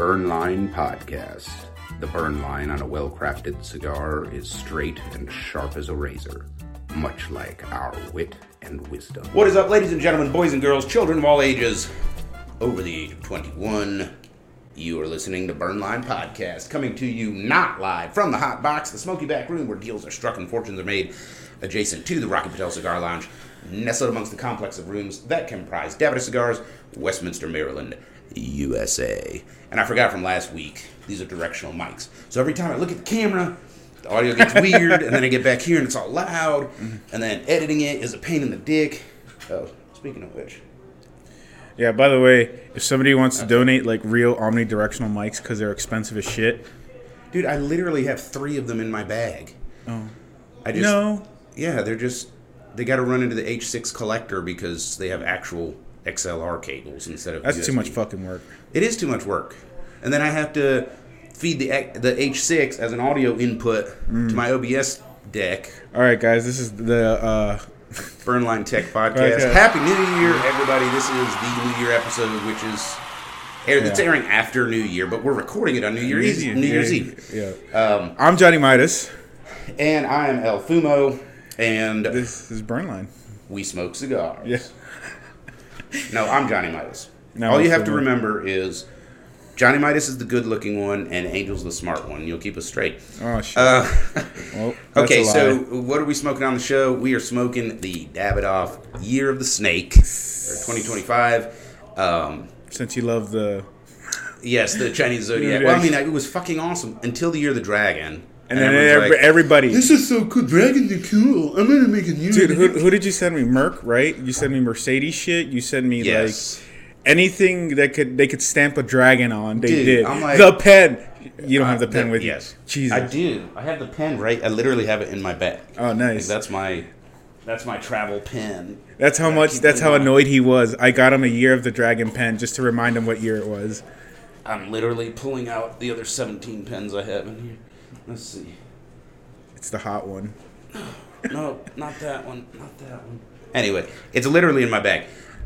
Burn Line Podcast. The burn line on a well-crafted cigar is straight and sharp as a razor, much like our wit and wisdom. What is up, ladies and gentlemen, boys and girls, children of all ages, over the age of 21? You are listening to Burn Line Podcast, coming to you not live from the Hot Box, the smoky back room where deals are struck and fortunes are made, adjacent to the Rocky Patel Cigar Lounge, nestled amongst the complex of rooms that comprise Davidoff Cigars, Westminster, Maryland, USA. And I forgot from last week, these are directional mics. So every time I look at the camera, the audio gets weird, and then I get back here and it's all loud, and then editing it is a pain in the dick. Oh, speaking of which. Yeah, by the way, if somebody wants to donate like real omnidirectional mics because they're expensive as shit. Dude, I literally have 3 of them in my bag. Oh. No. Yeah, they got to run into the H6 collector because they have actual XLR cables instead of That's USB. too much fucking work. It is too much work. And then I have to feed the H6 as an audio input to my OBS deck. All right, guys, this is the Burn Line Tech Podcast. Okay. Happy New Year, everybody. This is the New Year episode, which is it's airing after New Year, but we're recording it on New Year's Eve. Yeah. I'm Johnny Midas. And I am El Fumo. And this is Burn Line. We smoke cigars. Yeah. No, I'm Johnny Midas. No, all you have to remember is Johnny Midas is the good-looking one, and Angel's the smart one. You'll keep us straight. Oh, shit. Well, okay, so what are we smoking on the show? We are smoking the Davidoff Year of the Snake, for 2025. Since you love the... Yes, the Chinese Zodiac. Well, I mean, it was fucking awesome until the Year of the Dragon. And then everybody... This is so cool. Dragons are cool. I'm going to make a new... Dude, who did you send me? Merc, right? You sent me Mercedes shit. You sent me, like... Anything that they could stamp a dragon on, they did. I'm like, the pen. You don't have the pen with you. Yes. Jesus. I do. I have the pen right. I literally have it in my bag. Oh, nice. Like, that's my travel pen. That's how annoyed he was. I got him a Year of the Dragon pen just to remind him what year it was. I'm literally pulling out the other 17 pens I have in here. Let's see. It's the hot one. No, not that one. Not that one. Anyway, it's literally in my bag.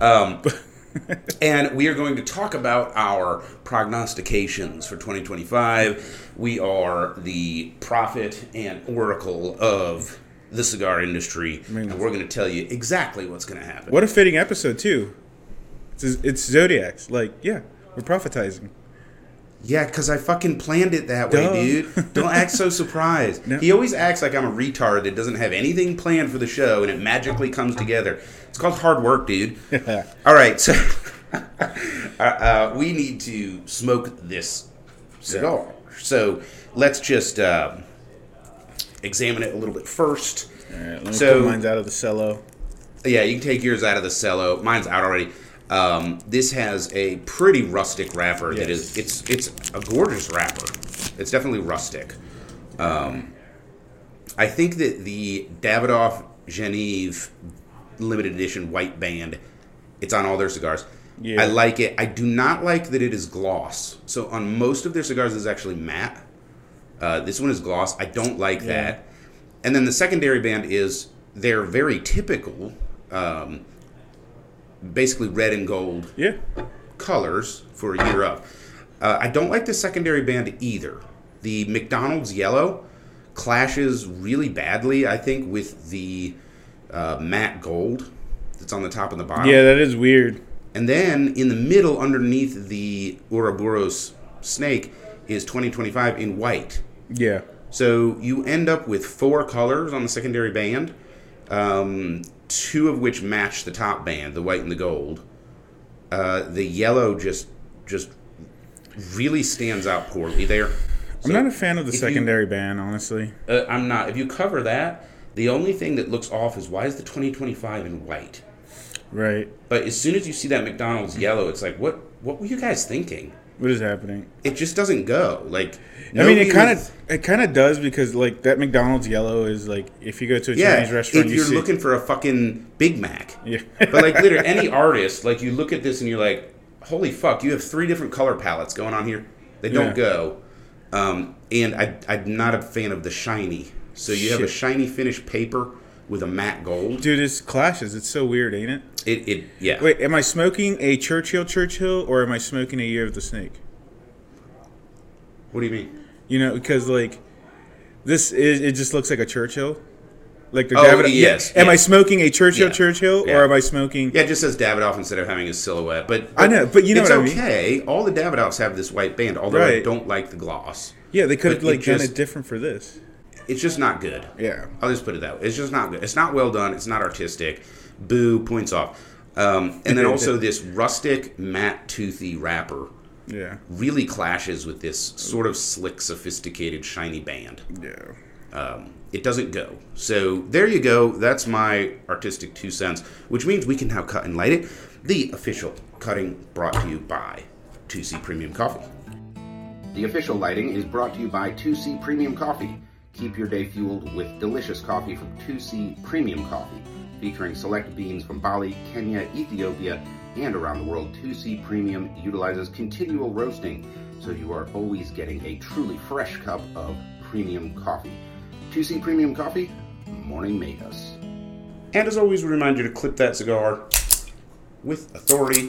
And we are going to talk about our prognostications for 2025. We are the prophet and oracle of the cigar industry, and we're going to tell you exactly what's going to happen. What a fitting episode, too. It's Zodiacs. Like, yeah, we're prophetizing. Yeah, because I fucking planned it that way, dude. Don't act so surprised. No. He always acts like I'm a retard that doesn't have anything planned for the show, and it magically comes together. It's called hard work, dude. All right, so we need to smoke this cigar. So let's just examine it a little bit first. All right, let me put mine's out of the cello. Yeah, you can take yours out of the cello. Mine's out already. This has a pretty rustic wrapper. Yes. That is, it's a gorgeous wrapper. It's definitely rustic. I think that the Davidoff Genève limited edition white band, it's on all their cigars. Yeah. I like it. I do not like that it is gloss. So on most of their cigars, it's actually matte. This one is gloss. I don't like that. And then the secondary band is, they're very typical, basically red and gold colors for a year of. I don't like the secondary band either. The McDonald's yellow clashes really badly, I think, with the matte gold that's on the top and the bottom. Yeah, that is weird. And then in the middle, underneath the Ouroboros snake, is 2025 in white. Yeah. So you end up with 4 colors on the secondary band, 2 of which match the top band, the white and the gold. The yellow just really stands out poorly there. I'm not a fan of the secondary band, honestly. I'm not. If you cover that, the only thing that looks off is, why is the 2025 in white? Right. But as soon as you see that McDonald's yellow, it's like, what were you guys thinking? What is happening? It just doesn't go. Like, I mean, it kind of does, because like that McDonald's yellow is like, if you go to a Chinese restaurant, if you're looking for a fucking Big Mac. Yeah. But like literally any artist, like you look at this and you're like, holy fuck, you have 3 different color palettes going on here. They don't go. And I'm not a fan of the shiny. So you have a shiny finished paper with a matte gold. Dude, this clashes. It's so weird, ain't it? Yeah. Wait, am I smoking a Churchill, or am I smoking a Year of the Snake? What do you mean? You know, because like it just looks like a Churchill. Like the yes. Am I smoking a Churchill, or am I smoking? Yeah, it just says Davidoff instead of having a silhouette. But I know, but you know it's what I mean. Okay. All the Davidoffs have this white band, although I don't like the gloss. Yeah, they could have like done it different for this. It's just not good. Yeah, I'll just put it that way. It's just not good. It's not well done. It's not artistic. Boo, points off. And then also this rustic, matte, toothy wrapper. Yeah, really clashes with this sort of slick, sophisticated, shiny band. Yeah. It doesn't go. So there you go. That's my artistic 2 cents, which means we can now cut and light it. The official cutting brought to you by 2C Premium Coffee. The official lighting is brought to you by 2C Premium Coffee. Keep your day fueled with delicious coffee from 2C Premium Coffee. Featuring select beans from Bali, Kenya, Ethiopia, and around the world, 2C Premium utilizes continual roasting, so you are always getting a truly fresh cup of premium coffee. 2C Premium Coffee, morning made us. And as always, we remind you to clip that cigar with authority.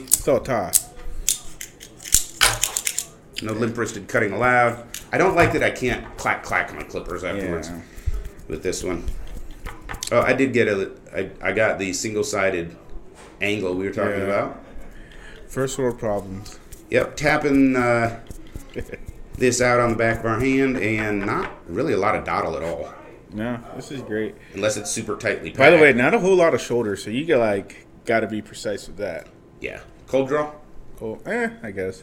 No limp-wristed cutting allowed. I don't like that I can't clack my clippers afterwards with this one. Oh, I did get I got the single-sided angle we were talking about. First world problems. Yep, tapping this out on the back of our hand, and not really a lot of dottle at all. No, this is great. Unless it's super tightly packed. By the way, not a whole lot of shoulder, so you got to be precise with that. Yeah. Cold draw? Cold. I guess.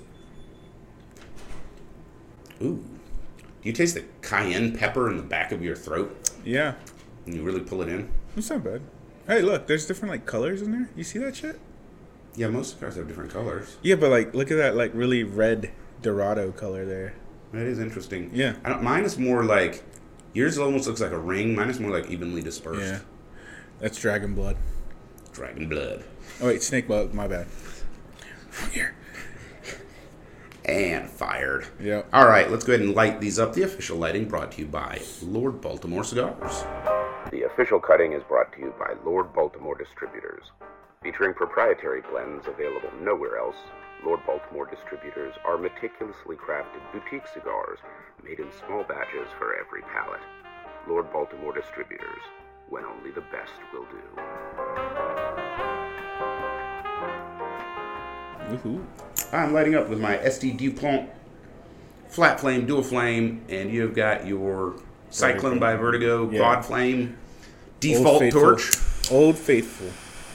Ooh. Do you taste the cayenne pepper in the back of your throat? Yeah. And you really pull it in? It's not bad. Hey, look, there's different colors in there. You see that shit? Yeah, most cigars have different colors. Yeah, but look at that really red Dorado color there. That is interesting. Yeah. Mine is more like, yours almost looks like a ring. Mine is more like evenly dispersed. Yeah. That's Dragon Blood. Dragon Blood. Oh, wait, Snake Blood. My bad. From here. And fired. Yep. All right, let's go ahead and light these up. The official lighting brought to you by Lord Baltimore Cigars. The official cutting is brought to you by Lord Baltimore Distributors. Featuring proprietary blends available nowhere else, Lord Baltimore Distributors are meticulously crafted boutique cigars made in small batches for every palate. Lord Baltimore Distributors, when only the best will do. Woohoo. I'm lighting up with my SD DuPont flat flame, dual flame, and you've got your Cyclone by Vertigo quad flame default torch. Old Faithful.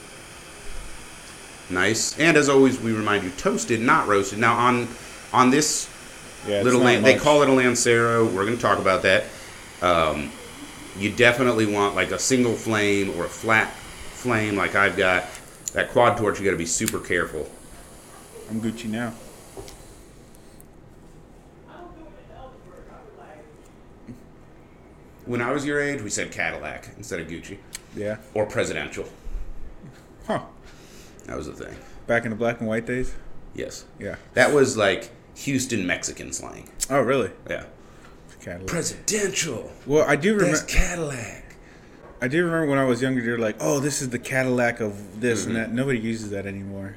Nice. And as always, we remind you, toasted, not roasted. Now, on this little they call it a Lancero. We're going to talk about that. You definitely want like a single flame or a flat flame like I've got. That quad torch, you got to be super careful. I'm Gucci now. When I was your age, we said Cadillac instead of Gucci. Yeah. Or presidential. Huh. That was the thing. Back in the black and white days? Yes. Yeah. That was like Houston Mexican slang. Oh, really? Yeah. Cadillac. Presidential. Well, I do remember. That's Cadillac. I do remember when I was younger, they're like, oh, this is the Cadillac of this and that. Nobody uses that anymore.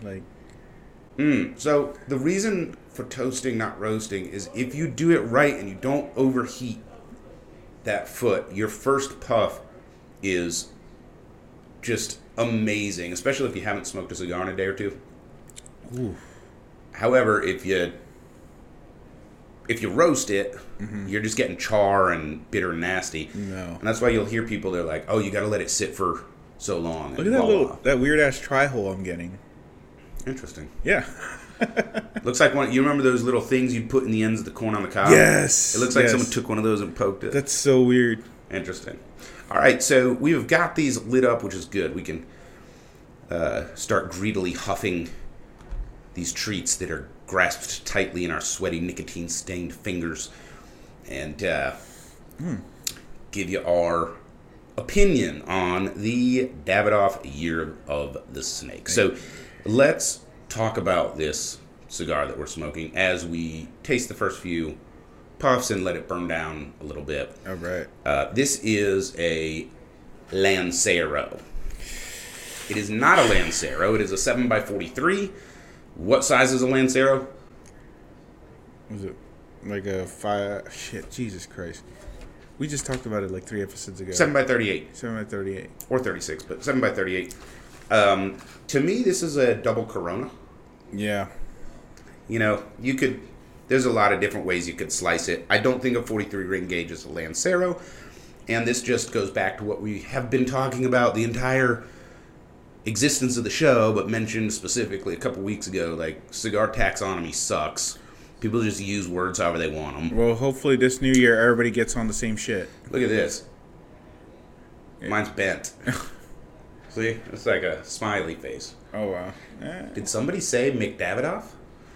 So the reason for toasting, not roasting, is if you do it right and you don't overheat that foot, your first puff is just amazing, especially if you haven't smoked a cigar in a day or two. Ooh. However, if you roast it, you're just getting char and bitter and nasty. No. And that's why you'll hear people, they're like, oh, you got to let it sit for so long. Look at that weird ass tri-hole I'm getting. Interesting. Yeah. Looks like you remember those little things you'd put in the ends of the corn on the cob? Yes. It looks like someone took one of those and poked it. That's so weird. Interesting. All right, so we've got these lit up, which is good. We can start greedily huffing these treats that are grasped tightly in our sweaty, nicotine-stained fingers, and give you our opinion on the Davidoff Year of the Snake. So let's talk about this cigar that we're smoking as we taste the first few puffs and let it burn down a little bit. All right. This is a Lancero. It is not a Lancero. It is a 7x43. What size is a Lancero? Was it Like a 5... Shit, Jesus Christ. We just talked about it like 3 episodes ago. 7x38. 7x38. Or 36, but 7x38. To me, this is a double Corona. Yeah. You know, you could... There's a lot of different ways you could slice it. I don't think a 43 ring gauge is a Lancero. And this just goes back to what we have been talking about the entire existence of the show, but mentioned specifically a couple weeks ago. Like, cigar taxonomy sucks. People just use words however they want them. Well, hopefully this new year everybody gets on the same shit. Look at this. Yeah. Mine's bent. See? It's like a smiley face. Oh, wow. Did somebody say McDavidoff?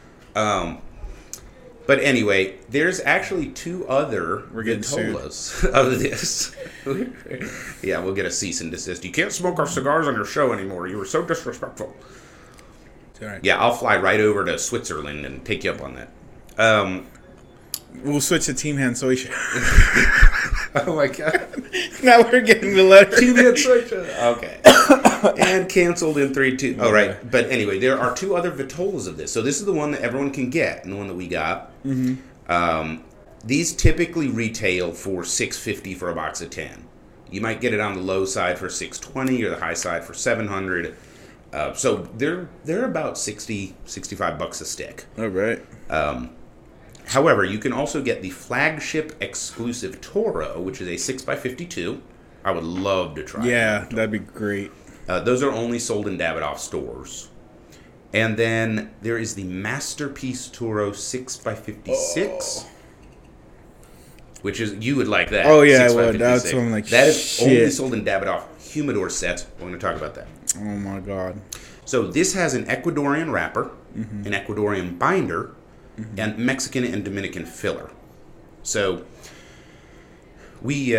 But anyway, there's actually 2 other vitolas of this. Yeah, we'll get a cease and desist. You can't smoke our cigars on your show anymore. You were so disrespectful. It's all right. Yeah, I'll fly right over to Switzerland and take you up on that. We'll switch to Team Han Soy show. Oh my god. Now we're getting the letter. Team Han Soy show. Okay. And canceled in 3, 2. Oh, right. But anyway, there are 2 other vitolas of this. So this is the one that everyone can get, and the one that we got. Mm-hmm. These typically retail for $650 for a box of 10. You might get it on the low side for $620 or the high side for $700. So they're about $65 a stick. All right. However, you can also get the flagship exclusive Toro, which is a 6x52. I would love to try. Yeah, that'd be great. Those are only sold in Davidoff stores. And then there is the Masterpiece Toro 6x56, which is, you would like that. Oh, yeah, I would. That's what I'm like, that is only sold in Davidoff humidor sets. We're going to talk about that. Oh, my God. So this has an Ecuadorian wrapper, an Ecuadorian binder, and Mexican and Dominican filler. So we...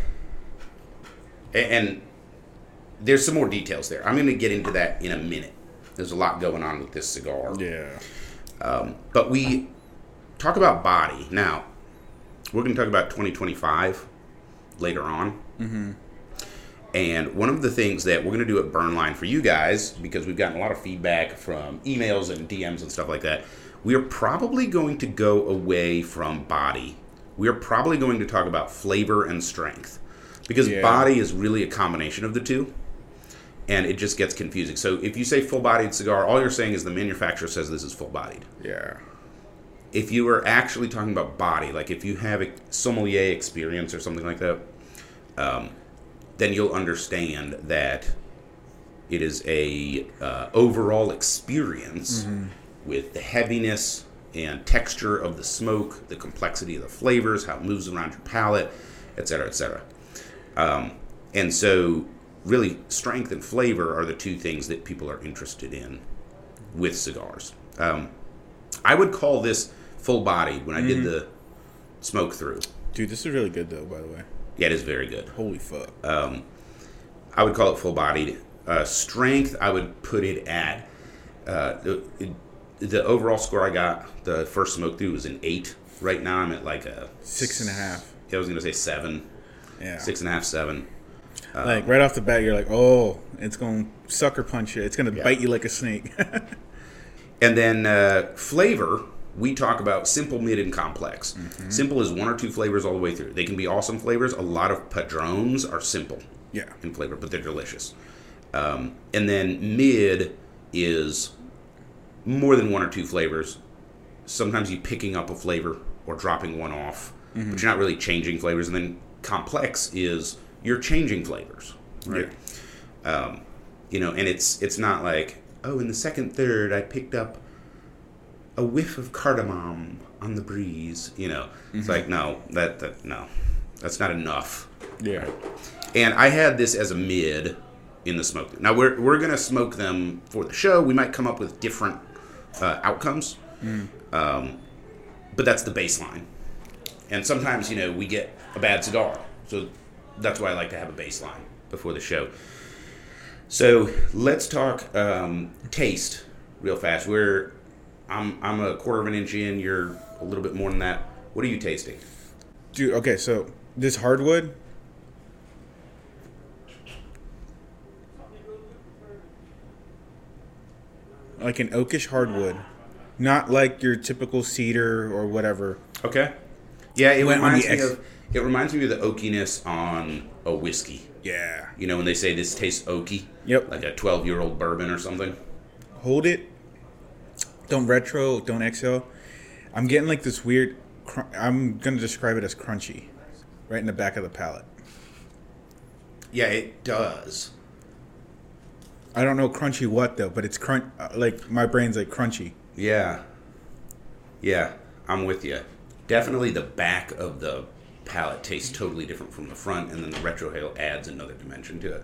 and there's some more details there. I'm going to get into that in a minute. There's a lot going on with this cigar. Yeah. But we talk about body. Now, we're going to talk about 2025 later on. Mm-hmm. And one of the things that we're going to do at Burnline for you guys, because we've gotten a lot of feedback from emails and DMs and stuff like that, we are probably going to go away from body. We are probably going to talk about flavor and strength. Because body is really a combination of the two, and it just gets confusing. So if you say full-bodied cigar, all you're saying is the manufacturer says this is full-bodied. Yeah. If you are actually talking about body, like if you have a sommelier experience or something like that, then you'll understand that it is a overall experience with the heaviness and texture of the smoke, the complexity of the flavors, how it moves around your palate, et cetera, et cetera. And so, really, strength and flavor are the 2 things that people are interested in with cigars. I would call this full-bodied when I did the smoke through. Dude, this is really good, though, by the way. Yeah, it is very good. Holy fuck. I would call it full-bodied. Strength, I would put it at... the overall score I got, the first smoke through was an 8. Right now, I'm at like a... 6.5. I was going to say 7. Yeah. 6.5, 7. Like, right off the bat, you're like, oh, it's going to sucker punch you. It's going to bite you like a snake. And then flavor, we talk about simple, mid, and complex. Mm-hmm. Simple is 1 or 2 flavors all the way through. They can be awesome flavors. A lot of Padrones are simple in flavor, but they're delicious. And then mid is more than 1 or 2 flavors. Sometimes you're picking up a flavor or dropping one off, but you're not really changing flavors. And then complex is you're changing flavors, right? Yeah. And it's not like, oh, in the second third I picked up a whiff of cardamom on the breeze. It's like, no, that's not enough. Yeah. Right? And I had this as a mid in the smoke. Now we're gonna smoke them for the show. We might come up with different outcomes, but that's the baseline. And sometimes we get a bad cigar. So that's why I like to have a baseline before the show. So let's talk taste real fast. I'm a quarter of an inch in. You're a little bit more than that. What are you tasting? Dude, okay, so this hardwood. Like an oakish hardwood. Not like your typical cedar or whatever. Okay. Yeah, it reminds me of the oakiness on a whiskey. Yeah. You know, when they say this tastes oaky? Yep. Like a 12-year-old bourbon or something? Hold it. Don't retro. Don't exhale. I'm getting like this weird... I'm going to describe it as crunchy. Right in the back of the palate. Yeah, it does. I don't know crunchy what, though, but it's like, my brain's like crunchy. Yeah. Yeah, I'm with you. Definitely the back of the palate tastes totally different from the front, and then the retrohale adds another dimension to it.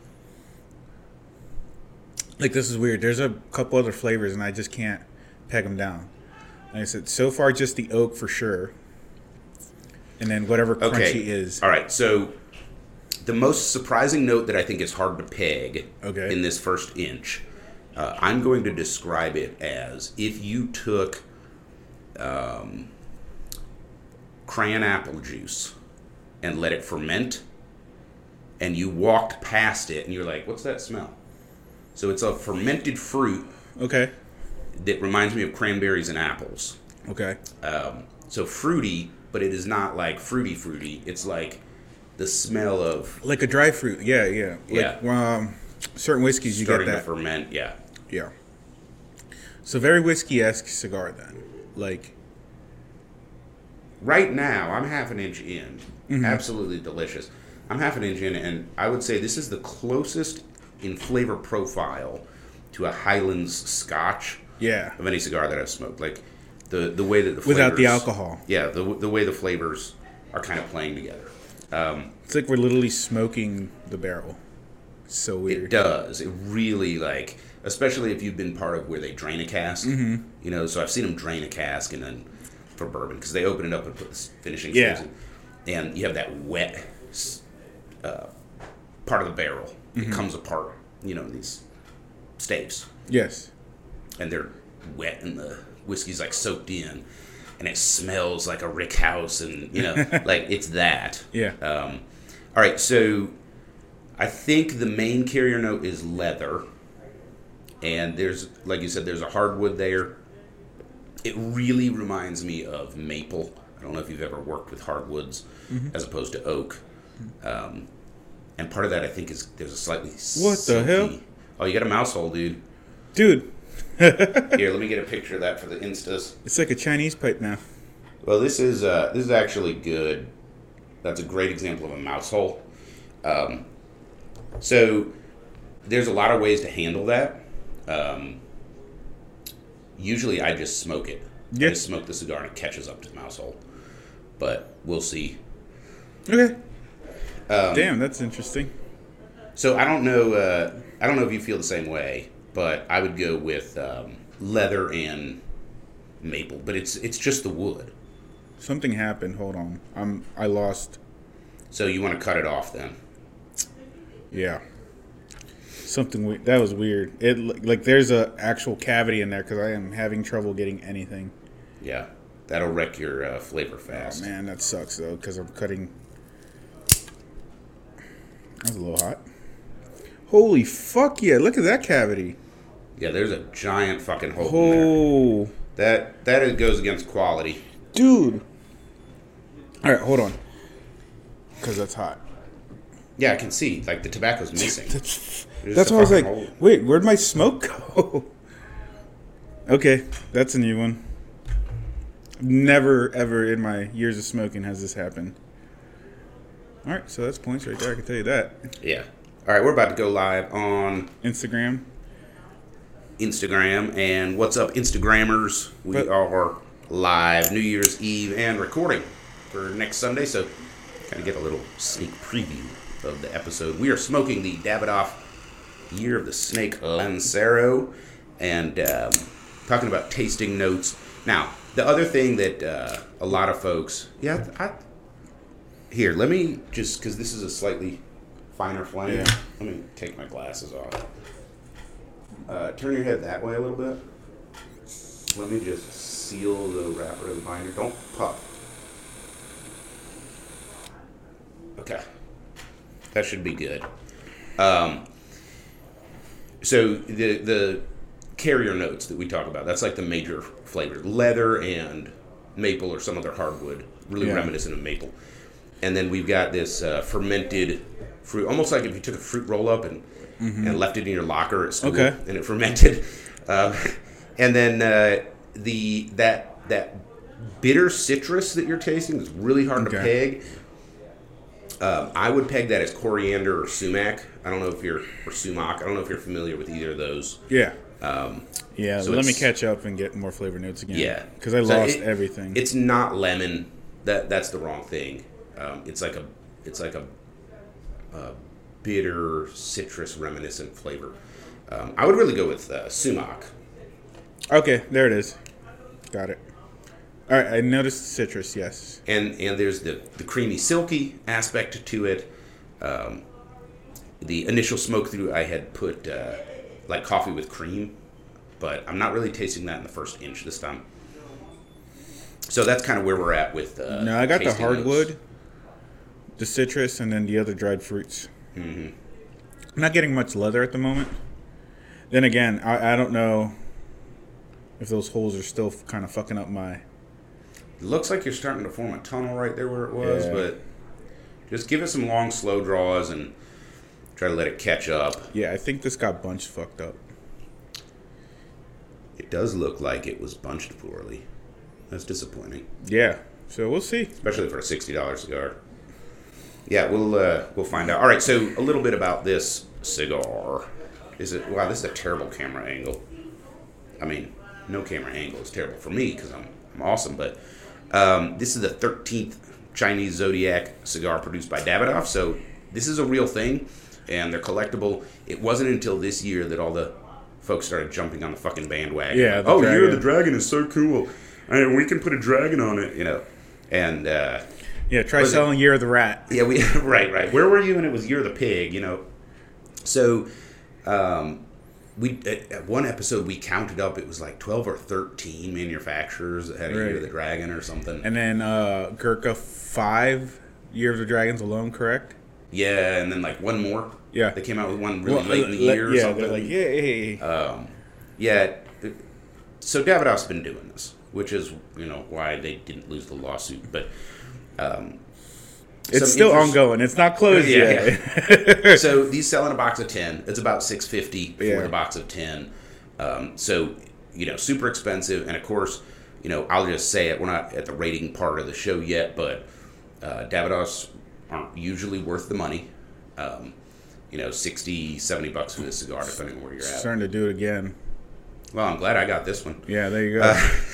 Like, this is weird. There's a couple other flavors, and I just can't peg them down. Like I said, so far just the oak for sure. And then whatever crunchy is. All right, so the most surprising note that I think is hard to peg in this first inch, I'm going to describe it as if you took crayon apple juice and let it ferment, and you walked past it, and you're like, what's that smell? So it's a fermented fruit. Okay. That reminds me of cranberries and apples. Okay. So fruity, but it is not like fruity. It's like the smell of... Like a dry fruit. Yeah. Like, certain whiskeys you get that. Starting to ferment, yeah. Yeah. So very whiskey-esque cigar then. Like... Right now, I'm half an inch in. Mm-hmm. Absolutely delicious. I'm half an inch in, and I would say this is the closest in flavor profile to a Highlands Scotch of any cigar that I've smoked. Like, the way that the flavors... Without the alcohol. Yeah, the way the flavors are kind of playing together. It's like we're literally smoking the barrel. It's so weird. It does. It really, like... Especially if you've been part of where they drain a cask. Mm-hmm. You know, so I've seen them drain a cask and then... for bourbon, because they open it up and put the finishing staves in. And you have that wet part of the barrel. Mm-hmm. It comes apart, you know, in these staves. Yes. And they're wet and the whiskey's like soaked in. And it smells like a rick house and, you know, like it's that. Yeah. All right, so I think the main carrier note is leather. And there's, like you said, there's a hardwood there. It really reminds me of maple. I don't know if you've ever worked with hardwoods as opposed to oak. And part of that, I think, is there's a slightly What silky... the hell? Oh, you got a mouse hole, dude. Dude. Here, let me get a picture of that for the Instas. It's like a Chinese pipe now. Well, this is actually good. That's a great example of a mouse hole. So there's a lot of ways to handle that. Usually I just smoke it. Yeah. I just smoke the cigar and it catches up to the mouse hole. But we'll see. Okay. Damn, that's interesting. So I don't know if you feel the same way, but I would go with leather and maple. But it's just the wood. Something happened. Hold on. I lost. So you want to cut it off then? Yeah. Something that was weird. It like there's a actual cavity in there because I am having trouble getting anything. Yeah, that'll wreck your flavor fast. Oh man, that sucks though because I'm cutting. That was a little hot. Holy fuck yeah! Look at that cavity. Yeah, there's a giant fucking hole in there. That goes against quality, dude. All right, hold on, because that's hot. Yeah, I can see. Like the tobacco's missing. That's why I was like, wait, where'd my smoke go? Okay, that's a new one. Never, ever in my years of smoking has this happened. All right, so that's points right there. I can tell you that. Yeah. All right, we're about to go live on Instagram. And what's up, Instagrammers? We are live New Year's Eve and recording for next Sunday, so kind of get a little sneak preview of the episode. We are smoking the Davidoff Year of the Snake Lancero and talking about tasting notes. Now, the other thing that a lot of folks... Here, let me just... Because this is a slightly finer flame. Yeah. Let me take my glasses off. Turn your head that way a little bit. Let me just seal the wrapper of the binder. Don't puff. Okay. That should be good. So the carrier notes that we talk about, that's like the major flavors. Leather and maple or some other hardwood, really reminiscent of maple. And then we've got this fermented fruit, almost like if you took a fruit roll up and left it in your locker at school, and it fermented. And then that bitter citrus that you're tasting is really hard to peg. I would peg that as coriander or sumac. I don't know if you're familiar with either of those. Yeah. So let me catch up and get more flavor notes again. Yeah, because I lost everything. It's not lemon. That's the wrong thing. It's like a bitter citrus reminiscent flavor. I would really go with sumac. Okay, there it is. Got it. All right, I noticed citrus, yes. And there's the creamy, silky aspect to it. The initial smoke through, I had put like coffee with cream, but I'm not really tasting that in the first inch this time. So that's kind of where we're at with. No, I got the hardwood, the citrus, and then the other dried fruits. Mm-hmm. I'm not getting much leather at the moment. Then again, I don't know if those holes are still kind of fucking up my. It looks like you're starting to form a tunnel right there where it was, but just give it some long, slow draws and try to let it catch up. Yeah, I think this got bunched fucked up. It does look like it was bunched poorly. That's disappointing. Yeah, so we'll see. Especially for a $60 cigar. Yeah, we'll find out. All right, so a little bit about this cigar. Wow, this is a terrible camera angle. I mean, no camera angle is terrible for me because I'm awesome, but this is the 13th Chinese Zodiac cigar produced by Davidoff, so this is a real thing, and they're collectible. It wasn't until this year that all the folks started jumping on the fucking bandwagon. Yeah, like, Year of the Dragon is so cool. And we can put a dragon on it, and try selling Year of the Rat. Yeah, right. Where were you when it was Year of the Pig? So we at one episode we counted up, it was like 12 or 13 manufacturers that had a Year of the Dragon or something. And then Gurkha 5 Year of the Dragons alone, correct? Yeah, and then like one more. Yeah, they came out with one really late in the year or something. They're like, yay. So Davidoff's been doing this, which is why they didn't lose the lawsuit, but it's still ongoing. It's not closed yet. Yeah. So these sell in a box of 10. It's about $6.50 for the box of 10. So super expensive, and of course, I'll just say it. We're not at the rating part of the show yet, but Davidoff's aren't usually worth the money. $60, $70 for this cigar, depending on where you're at. Starting to do it again. Well, I'm glad I got this one. Yeah, there you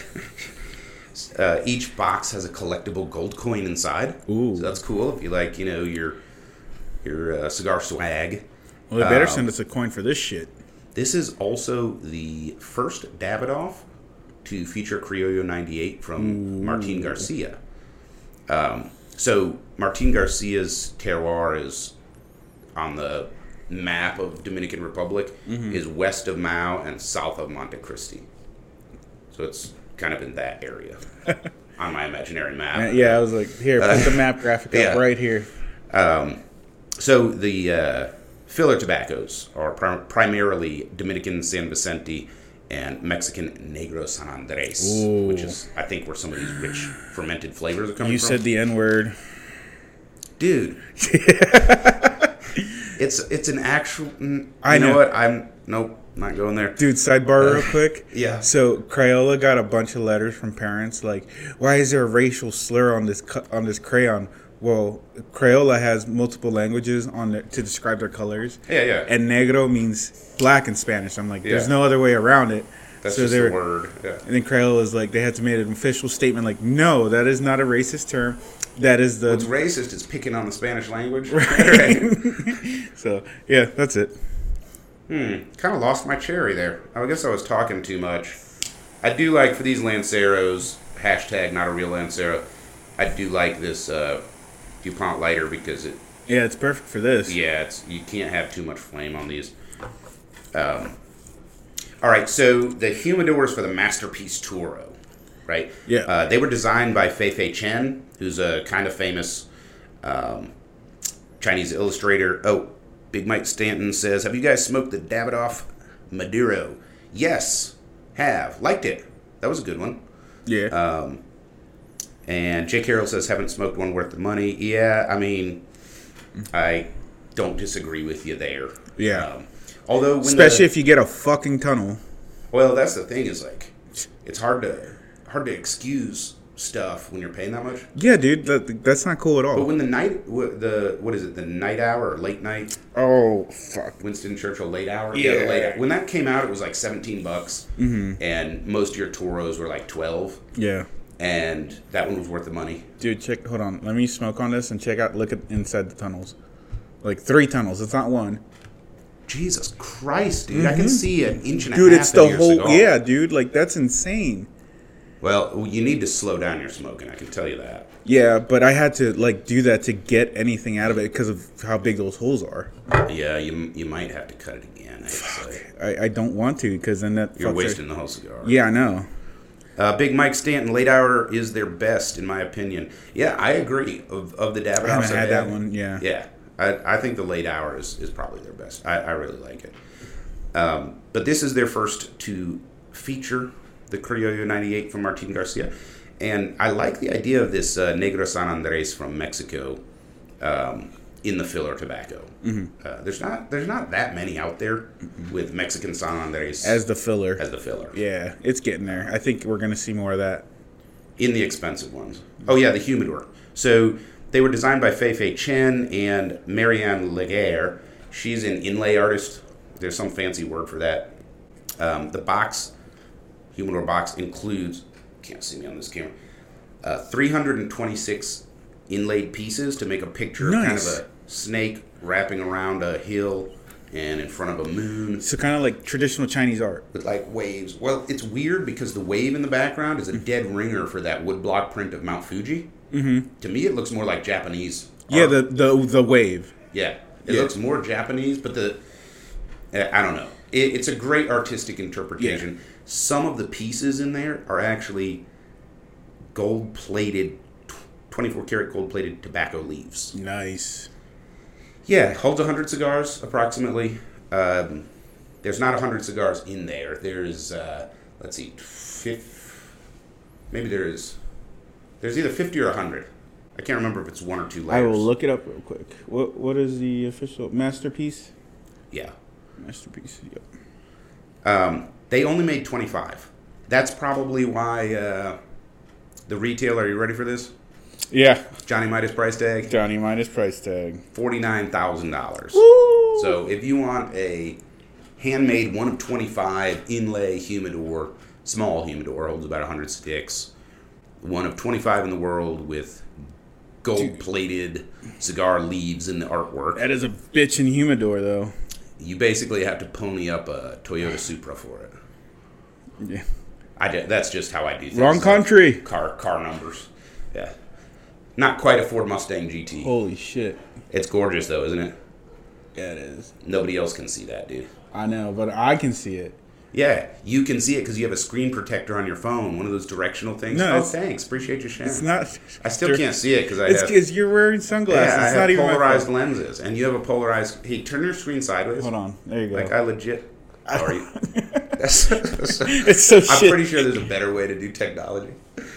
go. Each box has a collectible gold coin inside. Ooh, so that's cool if you like, your cigar swag. Well, they better send us a coin for this shit. This is also the first Davidoff to feature Criollo 98 from Martin Garcia. So Martin Garcia's terroir is on the map of Dominican Republic, is west of Mao and south of Monte Cristi. So it's kind of in that area on my imaginary map. Yeah, I was like, here, put the map graphic up right here. So the filler tobaccos are primarily Dominican San Vicente and Mexican Negro San Andres, which is, I think, where some of these rich fermented flavors are coming from. You said the N-word. Dude. It's an actual... I know what? Nope, not going there. Dude, sidebar real quick. Yeah. So Crayola got a bunch of letters from parents like, why is there a racial slur on this crayon? Well, Crayola has multiple languages to describe their colors. Yeah. And negro means black in Spanish. I'm like, there's no other way around it. That's just a word. Yeah. And then Crayola is like, they had to make an official statement like, no, that is not a racist term. That is the... What's racist is picking on the Spanish language. Right. So, yeah, that's it. Kind of lost my cherry there. I guess I was talking too much. I do like, for these Lanceros, hashtag not a real Lancero, I do like this DuPont lighter because it... Yeah, it's perfect for this. Yeah, you can't have too much flame on these. All right, so the humidors for the Masterpiece Toro. Right? Yeah. They were designed by Fei Fei Chen, who's a kind of famous Chinese illustrator. Oh, Big Mike Stanton says, have you guys smoked the Davidoff Maduro? Yes, have. Liked it. That was a good one. Yeah. And Jake Carroll says, haven't smoked one worth the money. Yeah, I mean, I don't disagree with you there. Yeah. Although, especially if you get a fucking tunnel. Well, that's the thing is, like, it's hard to excuse stuff when you're paying that much. Yeah, dude, that's not cool at all. But when the night hour or late night? Oh, fuck. Winston Churchill late hour? Yeah. The late hour. When that came out, it was like $17, and most of your Toros were like 12. Yeah. And that one was worth the money. Dude, hold on. Let me smoke on this and look at inside the tunnels. Like 3 tunnels. It's not one. Jesus Christ, dude. I can see an inch and a dude, half it's the in your whole cigar. Yeah, dude, like that's insane. Well, you need to slow down your smoking, I can tell you that. Yeah, but I had to like do that to get anything out of it because of how big those holes are. Yeah, you might have to cut it again. I don't want to because then you're wasting the whole cigar. Yeah, I know. Big Mike Stanton, late hour is their best in my opinion. Yeah, I agree. Of the Davidoff, I haven't had that one. Yeah. Yeah, I think the late hour is probably their best. I really like it. But this is their first to feature the Criollo 98 from Martin Garcia. And I like the idea of this Negro San Andres from Mexico in the filler tobacco. Mm-hmm. There's not that many out there with Mexican San Andres as the filler. Yeah, it's getting there. I think we're going to see more of that. In the expensive ones. Oh, yeah, the humidor. So they were designed by Fei Fei Chen and Marianne Laguerre. She's an inlay artist. There's some fancy word for that. The humidor box includes, can't see me on this camera, 326 inlaid pieces to make a picture of kind of a snake wrapping around a hill and in front of a moon. So kind of like traditional Chinese art. With like waves. Well, it's weird because the wave in the background is a dead ringer for that woodblock print of Mount Fuji. Mm-hmm. To me, it looks more like Japanese art. Yeah, the wave. Yeah, it looks more Japanese, but I don't know. It's a great artistic interpretation. Yeah. Some of the pieces in there are actually gold-plated, 24-karat gold-plated tobacco leaves. Nice. Yeah, holds 100 cigars, approximately. There's not 100 cigars in there. There's, let's see, maybe there's either 50 or 100. I can't remember if it's 1 or 2 layers. I will look it up real quick. What is the official Masterpiece? Yeah. Masterpiece, yep. They only made 25. That's probably why the retail, are you ready for this? Yeah. Johnny Midas price tag? Johnny Midas price tag. $49,000. Woo! So if you want a handmade 1 of 25 inlay humidor, small humidor, holds about 100 sticks, 1 of 25 in the world with gold-plated cigar leaves in the artwork. That is a bitchin' humidor, though. You basically have to pony up a Toyota Supra for it. Yeah. That's just how I do things. Wrong country. Car numbers. Yeah. Not quite a Ford Mustang GT. Holy shit. It's gorgeous, though, isn't it? Yeah, it is. Nobody else can see that, dude. I know, but I can see it. Yeah, you can see it because you have a screen protector on your phone, one of those directional things. No, thanks. Appreciate you sharing. It's not. I still can't see it because It's because you're wearing sunglasses. Yeah, it's I not have even polarized lenses, and you have a polarized. Hey, turn your screen sideways. Hold on. There you go. Like I legit. Sorry. It's so shit. I'm pretty sure there's a better way to do technology.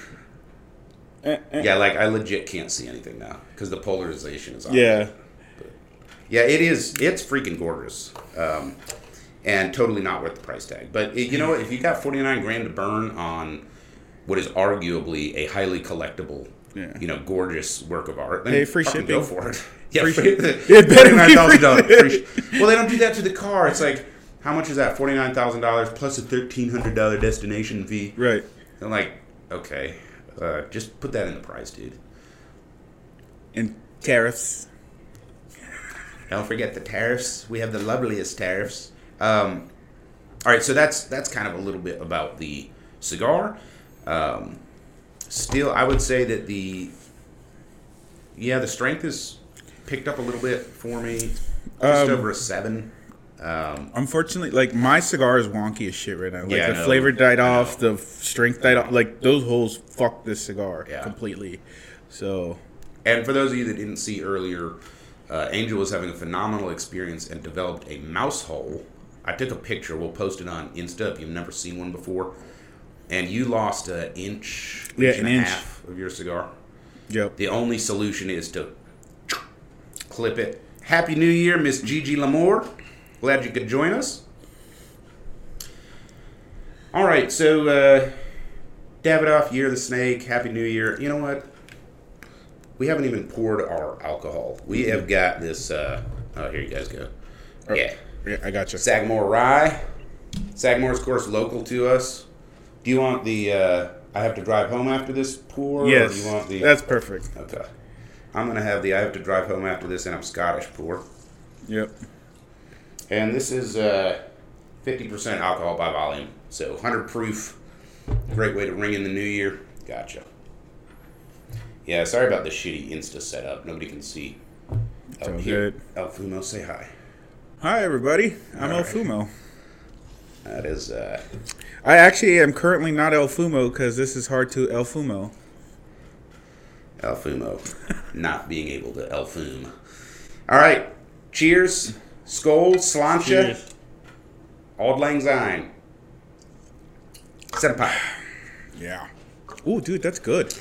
Yeah, like I legit can't see anything now because the polarization is on. Yeah. Yeah, it is. It's freaking gorgeous. And totally not worth the price tag. But you know what? If you got $49,000 to burn on what is arguably a highly collectible, gorgeous work of art, then free shipping. Go for it. Yeah, it better be free. Well, they don't do that to the car. It's like, how much is that? $49,000 plus a $1,300 destination fee. Right. I'm like, okay, just put that in the price, dude. And tariffs. Don't forget the tariffs. We have the loveliest tariffs. All right, so that's kind of a little bit about the cigar. Still, I would say that the strength is picked up a little bit for me. Just over a 7. Unfortunately, like my cigar is wonky as shit right now. Like yeah, the flavor died off, the strength died off. Like those holes fucked this cigar completely. So, and for those of you that didn't see earlier, Angel was having a phenomenal experience and developed a mouse hole. I took a picture. We'll post it on Insta if you've never seen one before. And you lost an inch, an and a inch. half of your cigar. Yep. The only solution is to clip it. Happy New Year, Miss Gigi Lamour. Glad you could join us. All right, so Davidoff, Year of the Snake, Happy New Year. You know what? We haven't even poured our alcohol. We have got this. Here you guys go. Yeah, I got you. Sagamore Rye. Sagamore's, of course, local to us. Do you want the? I have to drive home after this pour. Yes, or do you want the? That's perfect. Okay. I'm gonna have the. I have to drive home after this, and I'm Scottish pour. Yep. And this is 50% alcohol by volume, so 100 proof. Great way to ring in the new year. Gotcha. Yeah, sorry about the shitty Insta setup. Nobody can see. So Here, good. El Fumo, say hi. Hi, everybody. I'm All El right. Fumo. That is. I actually am currently not El Fumo because this is hard to El Fumo. El Fumo. Not being able to El Fum. All right. Cheers. Skål. Sláinte. Cheers. Auld Lang Syne. Senpai. Yeah. Ooh, dude, that's good.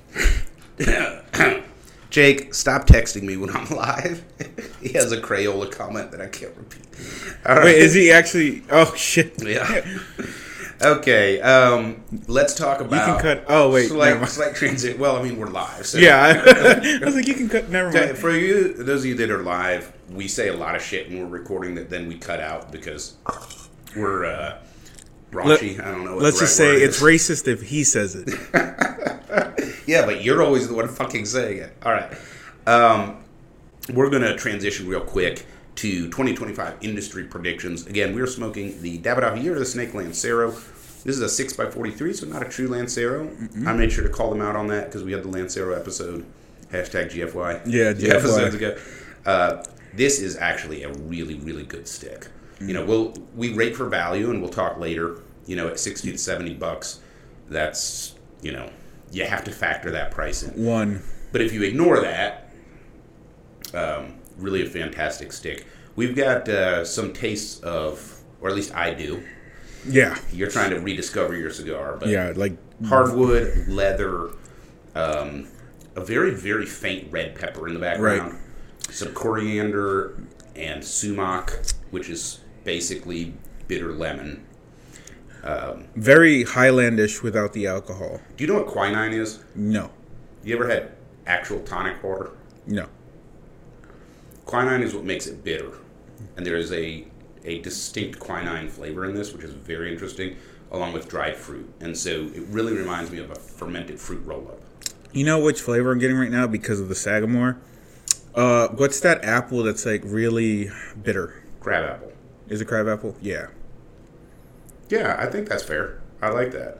Jake, stop texting me when I'm live. He has a Crayola comment that I can't repeat. All right. Wait, is he actually? Oh shit. Yeah. Okay. Let's talk about. You can cut. Oh wait. never mind. Slight transit. Well, I mean, we're live. So. Yeah. I was like, you can cut. Never mind. For you, those of you that are live, we say a lot of shit when we're recording that then we cut out because we're raunchy. I don't know. What Let's the just right say word it's is. racist if he says it. Yeah, but you're always the one fucking saying it. All right. We're going to transition real quick to 2025 industry predictions. Again, we're smoking the Davidoff Year of the Snake Lancero. This is a 6x43, so not a true Lancero. Mm-mm. I made sure to call them out on that because we had the Lancero episode. Hashtag GFY. Yeah, GFY. Episodes ago. This is actually a really, really good stick. Mm. You know, we rate for value, and we'll talk later. You know, at $60 to $70, that's, you know, you have to factor that price in. One. But if you ignore that, really a fantastic stick. We've got some tastes of, or at least I do. Yeah. You're trying to rediscover your cigar, but Yeah, like hardwood, leather, a very, very faint red pepper in the background, Right. some coriander and sumac, which is basically bitter lemon. very Highlandish without the alcohol. Do you know what quinine is? No. You ever had actual tonic water? No. Quinine is what makes it bitter. And there is a distinct quinine flavor in this, which is very interesting, along with dried fruit. And so it really reminds me of a fermented fruit roll-up. You know which flavor I'm getting right now because of the Sagamore? What's that apple that's like really bitter? Crab apple. Is it crab apple? Yeah. Yeah, I think that's fair. I like that.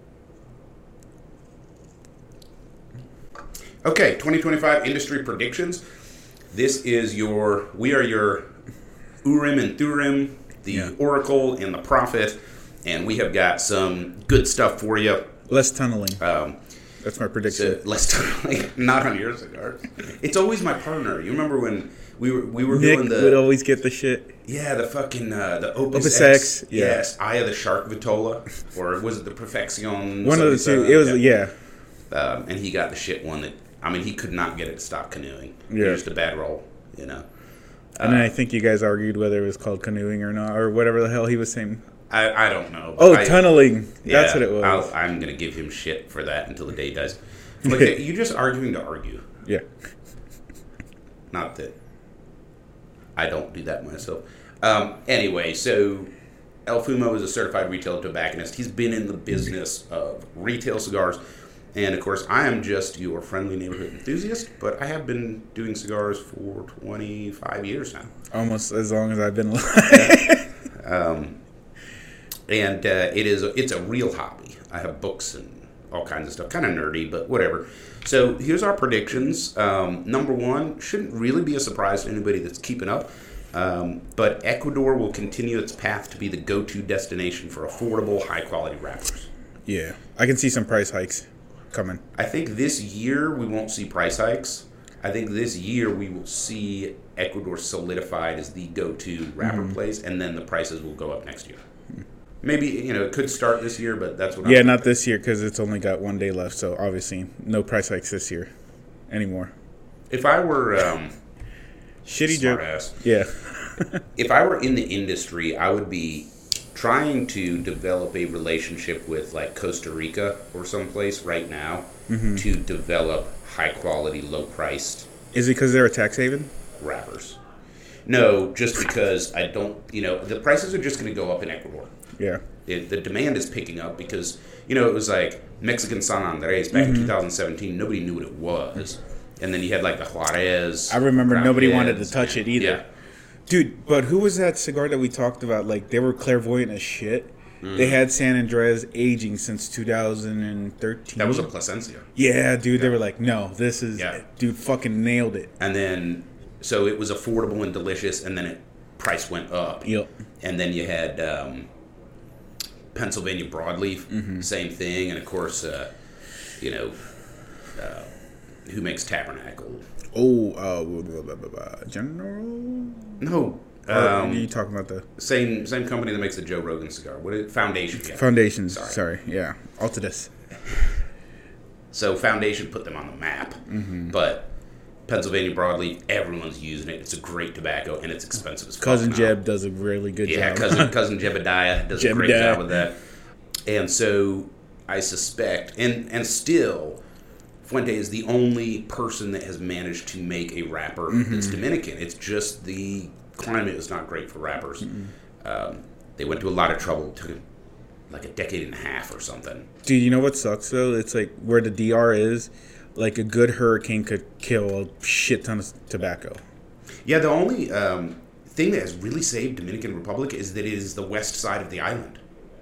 Okay, 2025 industry predictions. This is we are your Urim and Thurim, the Oracle and the Prophet, and we have got some good stuff for you. Less tunneling. That's my prediction. So less tunneling, not on your cigar. It's always my partner. You remember when we were Nick doing would always get the shit. Yeah, the fucking the Opus Opus X. X, yeah. Yes, Eye of the Shark Vitola, or was it the Perfection? One of the two. It was, yeah. And he got the shit one that, I mean, he could not get it to stop canoeing. Yeah. Just a bad roll, you know. And then I think you guys argued whether it was called canoeing or not, or whatever the hell he was saying. I don't know. Oh, tunneling. That's what it was. I'm going to give him shit for that until the day does. Like, you're just arguing to argue. Yeah. Not that I don't do that myself. Anyway, so El Fumo is a certified retail tobacconist. He's been in the business of retail cigars. And, of course, I am just your friendly neighborhood enthusiast, but I have been doing cigars for 25 years now. Almost as long as I've been alive. And it's a real hobby. I have books and all kinds of stuff. Kind of nerdy, but whatever. So here's our predictions. Number one, shouldn't really be a surprise to anybody that's keeping up. But Ecuador will continue its path to be the go-to destination for affordable, high-quality wrappers. Yeah. I can see some price hikes coming. I think this year we won't see price hikes. I think this year we will see Ecuador solidified as the go-to wrapper place, and then the prices will go up next year. Maybe, it could start this year, but that's what Yeah, not this year because it's only got 1 day left. So obviously, no price hikes this year anymore. If I were Shitty smart joke. ass, Yeah. if I were in the industry, I would be trying to develop a relationship with like Costa Rica or someplace right now to develop high quality, low priced Is it because they're a tax haven? wrappers. No, just because I don't, the prices are just going to go up in Ecuador. Yeah. The demand is picking up because, it was like Mexican San Andres back in 2017. Nobody knew what it was. And then you had like the Juarez. I remember nobody wanted to Crackheads, touch it either. Yeah. Dude, but who was that cigar that we talked about? Like, they were clairvoyant as shit. They had San Andres aging since 2013. That was a Plasencia. Yeah, dude. They were like, no, this is... Yeah. Dude, fucking nailed it. And then, so it was affordable and delicious, and then price went up. Yep. And then you had Pennsylvania Broadleaf, same thing. And of course, who makes Tabernacle? General? No. Are you talking about the... Same company that makes the Joe Rogan cigar. What is it? Foundation. Yeah. Foundations. Sorry. Yeah. Altadis. So Foundation put them on the map. But Pennsylvania Broadleaf, everyone's using it. It's a great tobacco, and it's expensive as fuck. Cousin now. Jeb does a really good job. Yeah, cousin Jebediah does a great job with that. And so I suspect, and still, Fuente is the only person that has managed to make a wrapper that's Dominican. It's just the climate is not great for wrappers. They went to a lot of trouble. It took them like a decade and a half or something. Dude, you know what sucks, though? It's like where the DR is, like a good hurricane could kill a shit ton of tobacco. Yeah, the only thing that has really saved Dominican Republic is that it is the west side of the island.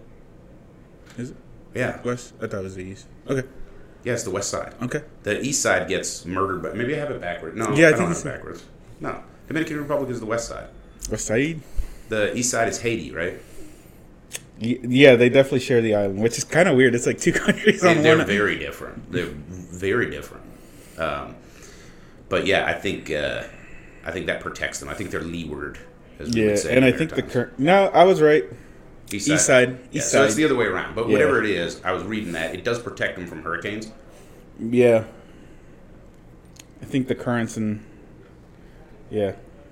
Is it? Yeah. West? I thought it was the east. Okay. Yeah, it's the west side. Okay. The east side gets murdered, but maybe I have it backwards. No, Yeah, I I think don't have it's- it backwards. No, Dominican Republic is the west side. West side? The east side is Haiti, right? Yeah, they definitely share the island, which is kind of weird. It's like two countries on They're one. very different. They're very different. But yeah, I think that protects them. I think they're leeward. As we Yeah, would say and I in think the Maritimes. current... No, I was right. East East side. Yeah, East so side. it's the other way around. But Yeah. whatever it is, I was reading that. It does protect them from hurricanes. Yeah. I think the currents and... Yeah.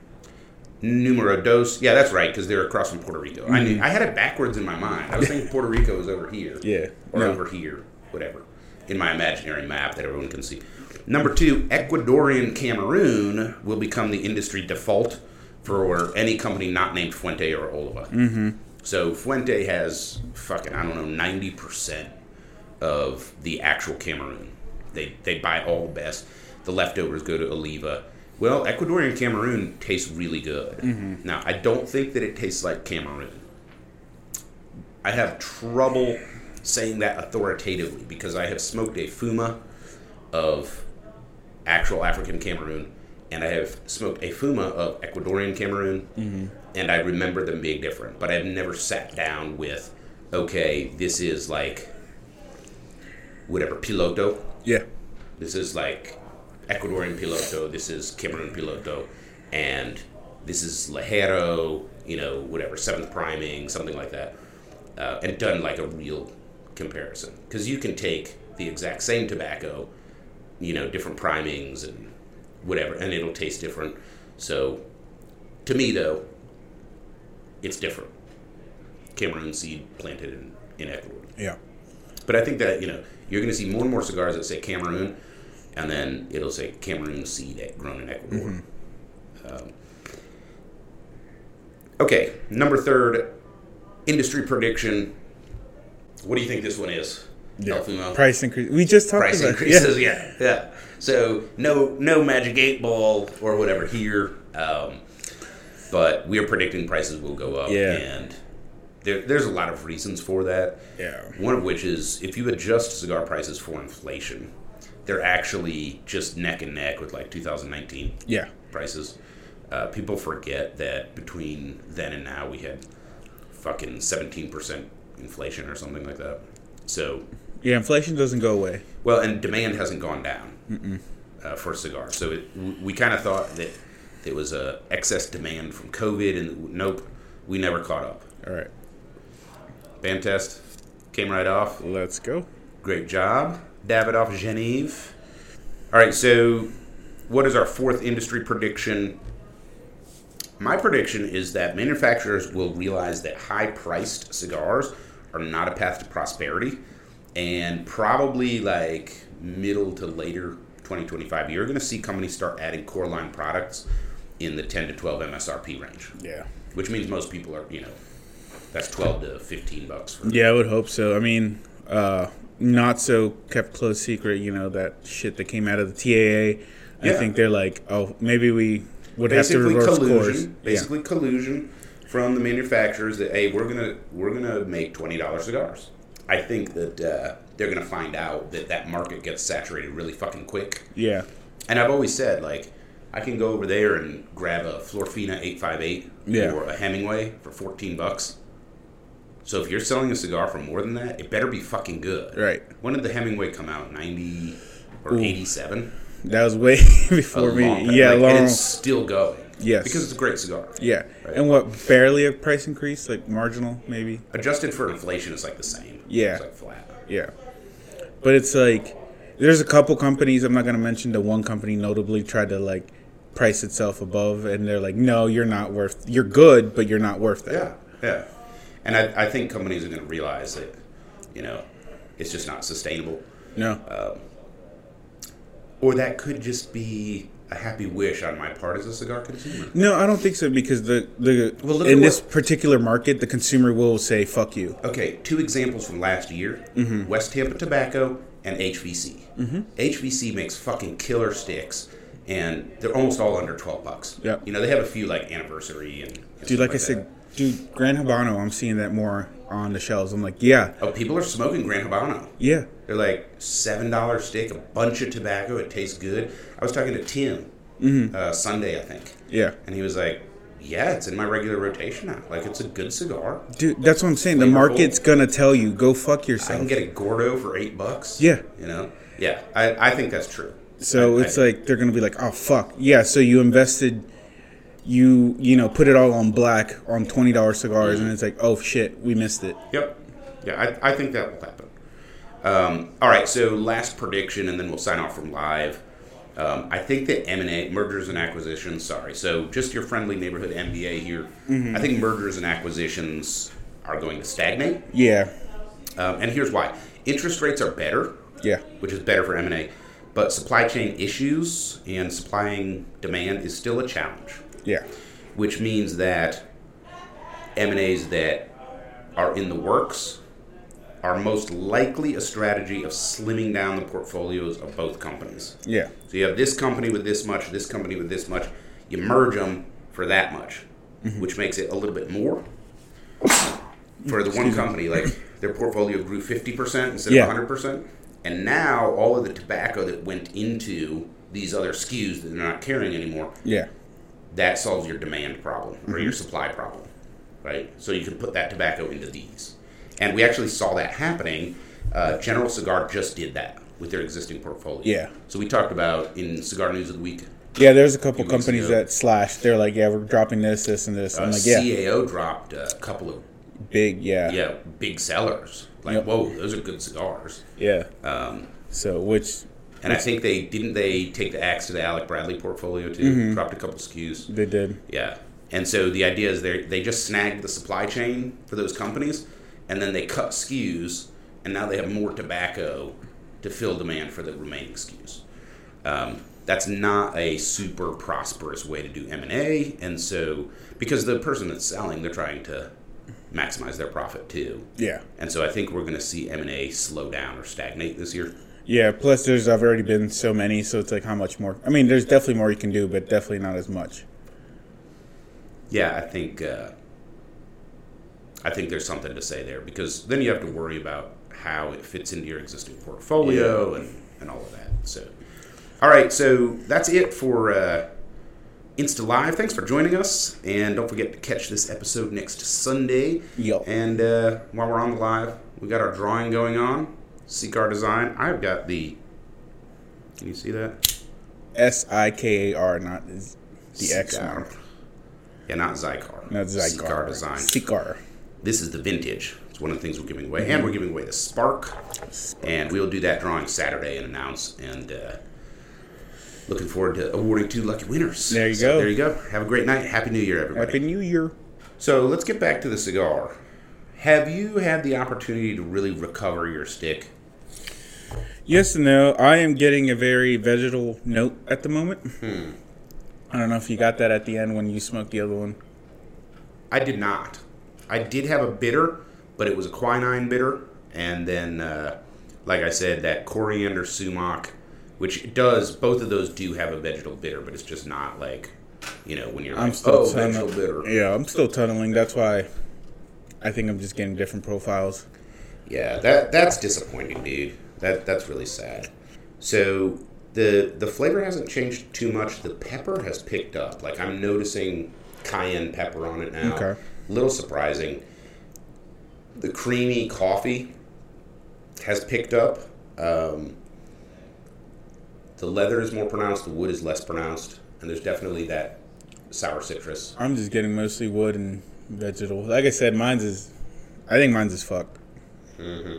Numero dos. Yeah, that's right, because they're across from Puerto Rico. I had it backwards in my mind. I was thinking Puerto Rico is over here. Yeah. Or No. over here. Whatever. In my imaginary map that everyone can see. Number 2, Ecuadorian Cameroon will become the industry default for any company not named Fuente or Oliva. So Fuente has 90% of the actual Cameroon. They buy all the best. The leftovers go to Oliva. Well, Ecuadorian Cameroon tastes really good. Now, I don't think that it tastes like Cameroon. I have trouble saying that authoritatively because I have smoked a Fuma of actual African Cameroon, and I have smoked a Fuma of Ecuadorian Cameroon, and I remember them being different. But I've never sat down with, okay, this is like whatever, Piloto. Yeah. This is like Ecuadorian Piloto, this is Cameroon Piloto, and this is Lajero, whatever, 7th priming, something like that, and done like a real comparison. Because you can take the exact same tobacco, different primings and whatever, and it'll taste different. So, to me, though, it's different. Cameroon seed planted in Ecuador. Yeah. But I think that, you're going to see more and more cigars that say Cameroon, and then it'll say Cameroon seed grown in Ecuador. Okay, number 3, industry prediction. What do you think this one is? Yeah. El Fumo? Price increase. We just talked Price about increases, yeah. So no Magic 8 Ball or whatever here, but we are predicting prices will go up, and there's a lot of reasons for that. Yeah. One of which is if you adjust cigar prices for inflation, they're actually just neck and neck with like 2019 prices. People forget that between then and now we had fucking 17% inflation or something like that. So Yeah, inflation doesn't go away. well, and demand hasn't gone down for cigars. So we kind of thought that there was a excess demand from COVID, and nope, we never caught up. All right. Band test came right off. Let's go. Great job. Davidoff Genevieve. All right, so what is our fourth industry prediction? My prediction is that manufacturers will realize that high-priced cigars are not a path to prosperity, and probably like middle to later 2025, you're going to see companies start adding core line products in the 10 to 12 MSRP range. Yeah. Which means most people are, that's $12 to $15. Yeah, I would hope so. I mean, not so kept close secret, that shit that came out of the TAA. I think they're like, oh, maybe we would basically have to reverse course. Basically collusion from the manufacturers that, hey, we're gonna make $20 cigars. I think that they're gonna find out that market gets saturated really fucking quick. Yeah. And I've always said, like, I can go over there and grab a Florfina 858 or a Hemingway for $14. So if you're selling a cigar for more than that, it better be fucking good. Right. When did the Hemingway come out? 90 or 87? That was way before me. Yeah, long. And it's still going. Yes. Because it's a great cigar. Yeah. Right? And what, barely a price increase? Like marginal, maybe? Adjusted for inflation, it's like the same. Yeah. It's like flat. Yeah. But it's like, there's a couple companies, I'm not going to mention, the one company notably tried to like price itself above, and they're like, no, you're good, but you're not worth that. Yeah. And I think companies are going to realize that, it's just not sustainable. No. Or that could just be a happy wish on my part as a cigar consumer. No, I don't think so, because in this particular market, the consumer will say, fuck you. Okay, 2 examples from last year. Mm-hmm. West Tampa Tobacco and HVC. Mm-hmm. HVC makes fucking killer sticks, and they're almost all under $12. Yeah. They have a few, like, anniversary and dude, like I said, Gran Habano, I'm seeing that more on the shelves. I'm like, yeah. Oh, people are smoking Gran Habano. Yeah. They're like $7 stick, a bunch of tobacco. It tastes good. I was talking to Tim Sunday, I think. Yeah. And he was like, yeah, it's in my regular rotation now. Like, it's a good cigar. Dude, that's what I'm saying. The market's going to tell you, go fuck yourself. I can get a Gordo for $8. Yeah. Yeah, I think that's true. So it's like, they're going to be like, oh, fuck. Yeah, so you invested... You put it all on black on $20 cigars, and it's like, oh shit, we missed it. Yep. Yeah, I think that will happen. All right, so last prediction, and then we'll sign off from live. I think that M&A, mergers and acquisitions, so just your friendly neighborhood MBA here. Mm-hmm. I think mergers and acquisitions are going to stagnate. Yeah. And here's why. Interest rates are better. Yeah. Which is better for M&A. But supply chain issues and supplying demand is still a challenge. Yeah. Which means that M&As that are in the works are most likely a strategy of slimming down the portfolios of both companies. Yeah. So you have this company with this much, this company with this much. You merge them for that much, which makes it a little bit more. For the one company, like their portfolio grew 50% instead of 100%. And now all of the tobacco that went into these other SKUs that they're not carrying anymore. Yeah. That solves your demand problem or your supply problem, right? So you can put that tobacco into these. And we actually saw that happening. General Cigar just did that with their existing portfolio. Yeah. So we talked about in Cigar News of the Week. Yeah, there's a couple companies that slashed. They're like, yeah, we're dropping this, and this. I'm like, yeah. CAO dropped a couple of big sellers. Like, whoa, those are good cigars. Yeah. And I think they take the axe to the Alec Bradley portfolio too. Dropped a couple SKUs. They did. Yeah. And so the idea is they just snagged the supply chain for those companies, and then they cut SKUs, and now they have more tobacco to fill demand for the remaining SKUs. That's not a super prosperous way to do M&A, and so because the person that's selling, they're trying to maximize their profit too. Yeah. And so I think we're going to see M&A slow down or stagnate this year. Yeah, plus there's already been so many, so it's like how much more? I mean, there's definitely more you can do, but definitely not as much. Yeah, I think there's something to say there, because then you have to worry about how it fits into your existing portfolio and all of that. So, all right, so that's it for Insta Live. Thanks for joining us, and don't forget to catch this episode next Sunday. Yo. And while we're on the live, we got our drawing going on. Sikar Design. I've got the... Can you see that? Sikar, not the X one. Yeah, not Zycar. Not Zycar. Sikar Design. Sikar. This is the vintage It's one of the things we're giving away. And we're giving away the Spark. And we'll do that drawing Saturday and announce. And looking forward to awarding 2 lucky winners. There you go. There you go. Have a great night. Happy New Year, everybody. Happy New Year. So let's get back to the cigar. Have you had the opportunity to really recover your stick? Yes and no. I am getting a very vegetal note at the moment. I don't know if you got that at the end when you smoked the other one. I did not. I did have a bitter, but it was a quinine bitter. And then, like I said, that coriander sumac, which does, both of those do have a vegetal bitter, but it's just not like, when you're like, vegetal bitter. Yeah, I'm still tunneling. That's why I think I'm just getting different profiles. Yeah, that's disappointing, dude. That's really sad. So the flavor hasn't changed too much. The pepper has picked up. Like, I'm noticing cayenne pepper on it now. Okay. A little surprising. The creamy coffee has picked up. The leather is more pronounced. The wood is less pronounced. And there's definitely that sour citrus. I'm just getting mostly wood and vegetal. Like I said, I think mine's is fucked. Mm-hmm.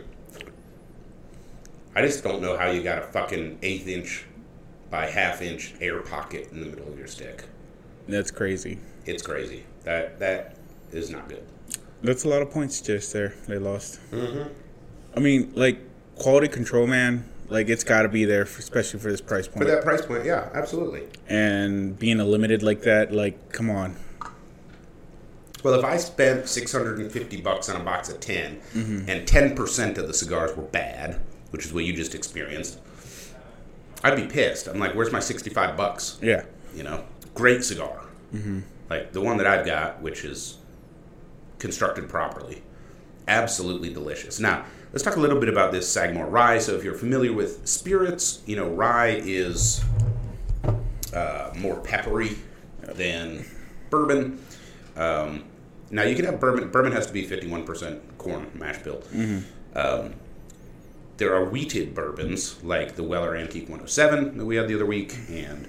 I just don't know how you got a fucking 1/8 inch by 1/2 inch air pocket in the middle of your stick. That's crazy. It's crazy. That is not good. That's a lot of points just there they lost. Mm-hmm. I mean, like, quality control, man, like, it's got to be there, especially for this price point. For that price point, yeah, absolutely. And being a limited like that, like, come on. Well, if I spent $650 on a box of 10, and 10% of the cigars were bad, which is what you just experienced, I'd be pissed. I'm like, where's my $65? Yeah. Great cigar. Like the one that I've got, which is constructed properly. Absolutely delicious. Now, let's talk a little bit about this Sagamore Rye. So if you're familiar with spirits, rye is more peppery than bourbon. Now, you can have bourbon. Bourbon has to be 51% corn mash bill. There are wheated bourbons, like the Weller Antique 107 that we had the other week, and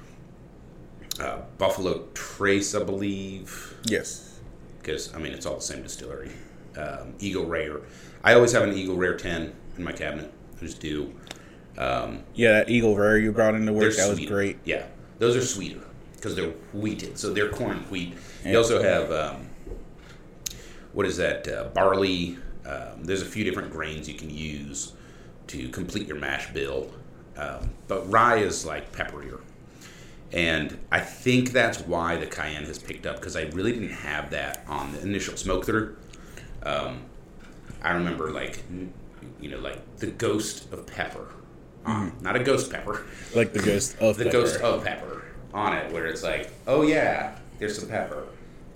Buffalo Trace, I believe. Yes. Because, it's all the same distillery. Eagle Rare. I always have an Eagle Rare 10 in my cabinet. I just do. Yeah, that Eagle Rare you brought into work, that was great. Yeah, those are sweeter because they're wheated. So they're corn and wheat. Yeah. You also have, what is that, barley. There's a few different grains you can use to complete your mash bill. But rye is like pepperier. And I think that's why the cayenne has picked up, because I really didn't have that on the initial smoke through. I remember like the ghost of pepper. Not a ghost pepper. Like the ghost of the pepper. Ghost of pepper on it, where it's like, oh yeah, there's some pepper.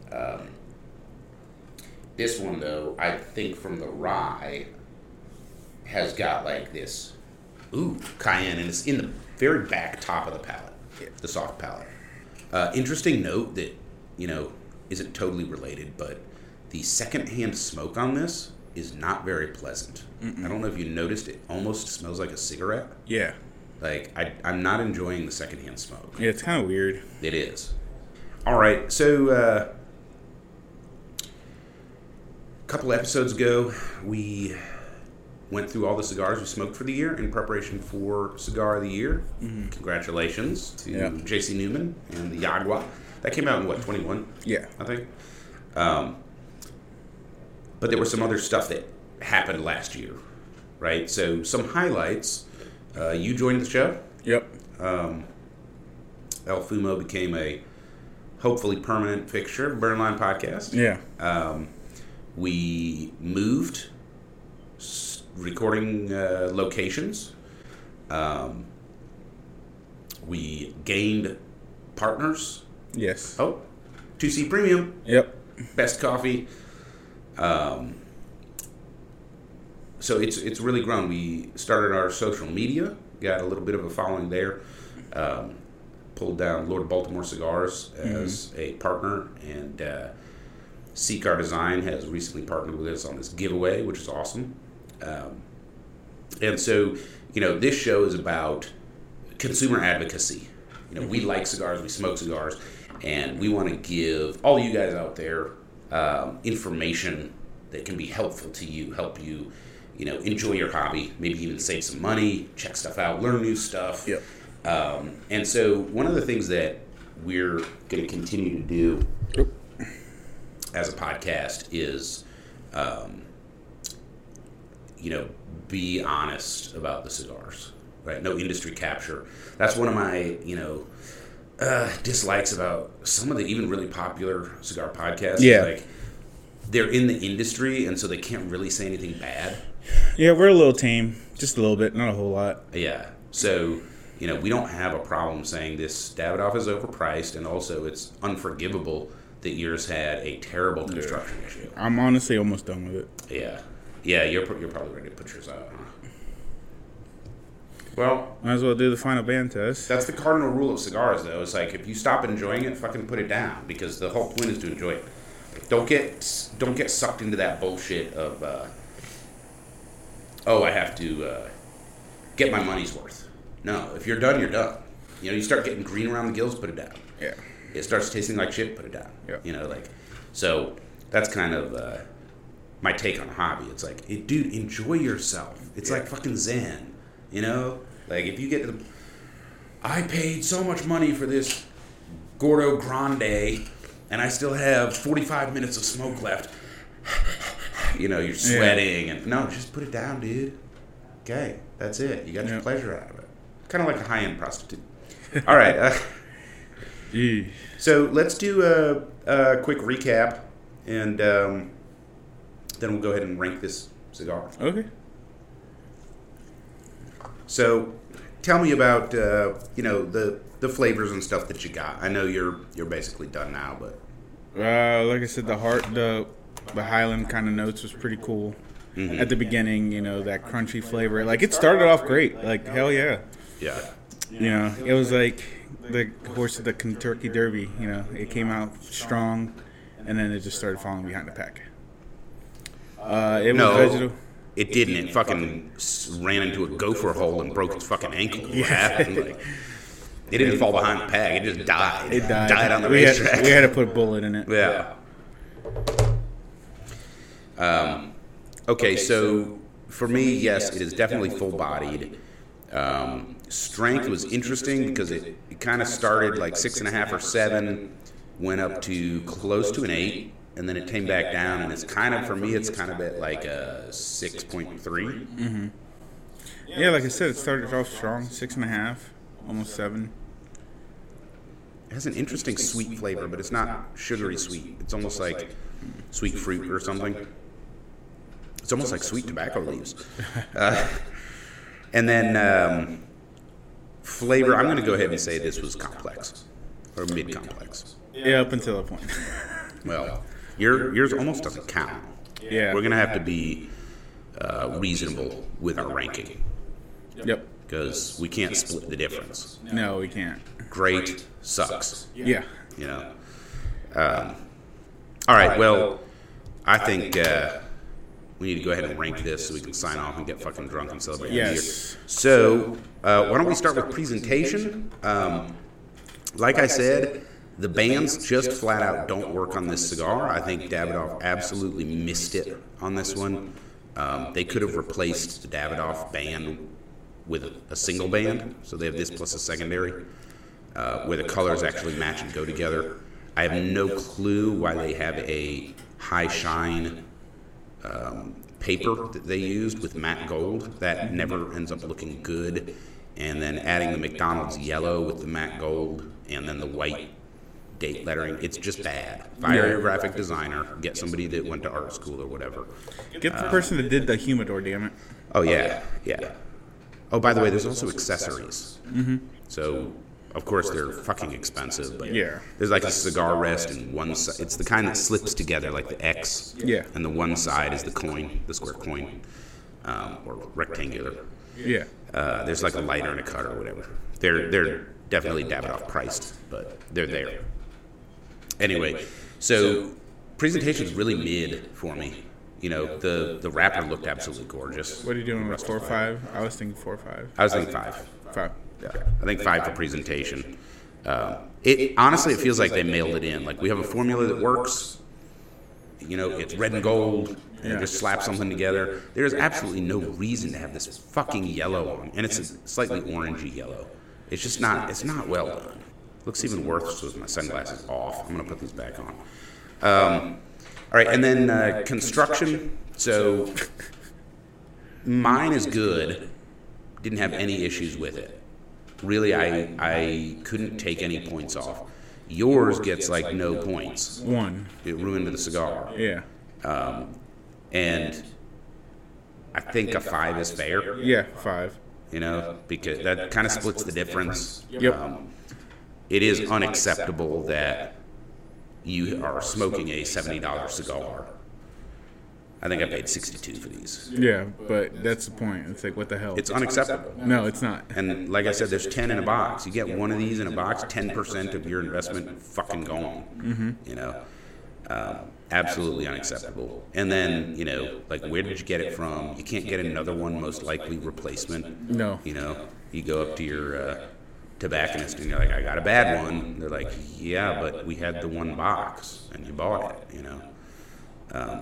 This one, though, I think from the rye, has got like this, cayenne, and it's in the very back top of the palate, the soft palate. Interesting note that, isn't totally related, but the secondhand smoke on this is not very pleasant. I don't know if you noticed, it almost smells like a cigarette. Yeah. Like, I'm not enjoying the secondhand smoke. Yeah, it's kind of weird. It is. All right, so couple episodes ago, we went through all the cigars we smoked for the year in preparation for Cigar of the Year. Congratulations to J.C. Newman and the Yagua. That came out in, 21? Yeah. I think. But there was some other stuff that happened last year, right? So some highlights. You joined the show. Yep. El Fumo became a hopefully permanent fixture of Burn Line Podcast. Yeah. We moved recording locations. We gained partners. Yes. 2C Premium. Yep. Best coffee. So it's really grown. We started our social media. Got a little bit of a following there. Pulled down Lord Baltimore Cigars as a partner, and Seek Our Design has recently partnered with us on this giveaway, which is awesome. And so, this show is about consumer advocacy. We like cigars, we smoke cigars, and we want to give all you guys out there information that can be helpful to you, help you, enjoy your hobby, maybe even save some money, check stuff out, learn new stuff. Yep. And so one of the things that we're going to continue to do as a podcast is, be honest about the cigars, right? No industry capture. That's one of my, dislikes about some of the even really popular cigar podcasts. Yeah. Like, they're in the industry, and so they can't really say anything bad. Yeah, we're a little tame. Just a little bit, not a whole lot. Yeah. So, we don't have a problem saying this Davidoff is overpriced, and also it's unforgivable that yours had a terrible construction issue. I'm honestly almost done with it. Yeah. Yeah, you're probably ready to put yours out, huh? Well, might as well do the final band test. That's the cardinal rule of cigars, though. It's like, if you stop enjoying it, fucking put it down, because the whole point is to enjoy it. Don't get sucked into that bullshit of, I have to get my money's worth. No, if you're done, you're done. You start getting green around the gills, put it down. Yeah. It starts tasting like shit, put it down. Yeah. So that's kind of my take on hobby. It's like, dude, enjoy yourself. It's like fucking Zen, Like, if you get I paid so much money for this Gordo Grande, and I still have 45 minutes of smoke left. You're sweating. And no, just put it down, dude. Okay, that's it. You got your pleasure out of it. Kind of like a high-end prostitute. All right. So let's do a quick recap, and then we'll go ahead and rank this cigar. Okay. So tell me about the flavors and stuff that you got. I know you're basically done now, but like I said, the Highland kind of notes was pretty cool. Mm-hmm. At the beginning, that crunchy flavor. Like, it started off great. Like, hell yeah. Yeah. It was like the horse of the Kentucky Derby. It came out strong, and then it just started falling behind the pack. It was vegetal. It didn't. It fucking ran into a gopher hole and broke its fucking ankle. What happened? Like, it didn't fall behind the pack. It just died. It died. Died on the racetrack. We had to put a bullet in it. Yeah. Okay, so for me, yes, it is definitely full-bodied. Strength was interesting because it kind of started like 6.5 or 7, went up to close to an 8, and then it came back down, and it's kind of, for me, it's kind of at like a 6.3. Mm-hmm. Yeah, like I said, it started off strong, 6.5, almost 7. It has an interesting sweet flavor, but it's not sugary sweet. It's almost like sweet fruit or something. It's almost like sweet tobacco leaves. And then flavor, I'm going to go ahead and say this was complex, or mid-complex. Yeah, up until that point. Well, yours almost doesn't count. Yeah. We're going to have to be reasonable with our ranking. Yep. Because we can't split the difference. No, we can't. Great sucks. Yeah. All right, well, I think we need to go ahead and rank this so we can sign off and get fucking drunk and celebrate. Yes. So, why don't we start with presentation? Like I said, the bands just flat out don't work on this cigar. I think Davidoff absolutely missed it on this one. They could have replaced the Davidoff band with a single band, so they have this plus a secondary, where the colors actually match and go together. I have no clue why they have a high shine paper that they used with matte gold. That never ends up looking good. And then adding the McDonald's yellow with the matte gold and then the white date lettering, it's just bad. Fire a graphic designer, get somebody that went to art school or whatever. Get the person that did the humidor, damn it. Oh, yeah. Oh, by the way, there's also accessories. Mm-hmm. So, of course, they're fucking expensive. But yeah. There's like a cigar rest and one side. It's the kind that slips together like the X. Yeah. And the one side is the coin, the square coin, or rectangular. Yeah. There's like a lighter and a cutter or whatever. They're definitely Davidoff priced, but they're there. Anyway, so presentation's really mid for me. The wrapper looked absolutely gorgeous. What are you doing with 4 or 5? I was thinking 4 or 5. I was thinking 5. 5. Yeah, I think 5 for presentation. It honestly, it feels like they mailed it in. Like, we have a formula that works. It's red and gold. and just slap something together. There's absolutely no reason to have this fucking yellow on, and it's a slightly orangey yellow. It's just not. It's not well done. Looks even worse with my sunglasses off. I'm gonna put these back on. All right, and then construction. So mine is good. Didn't have any issues with it. Really, I couldn't take any points off. Yours gets like no points. One. It ruined the cigar. Yeah. And I think a 5 is fair. Yeah, 5. You know, because that kind of splits the difference. Yep. It is unacceptable that you are smoking a $70 cigar. I think I paid $62 for these. Yeah, but that's the point. It's like, what the hell? It's unacceptable. No, it's not. And like I said, there's 10 in a box. You get one of these in a box, 10% of your investment fucking gone. Mm-hmm. You know, absolutely unacceptable. And then, you know, like, where did you get it from? You can't get another one, most likely replacement. No. You know, you go up to your tobacconist and you're like, I got a bad one. They're like, yeah, but we had the one box and you bought it, you know.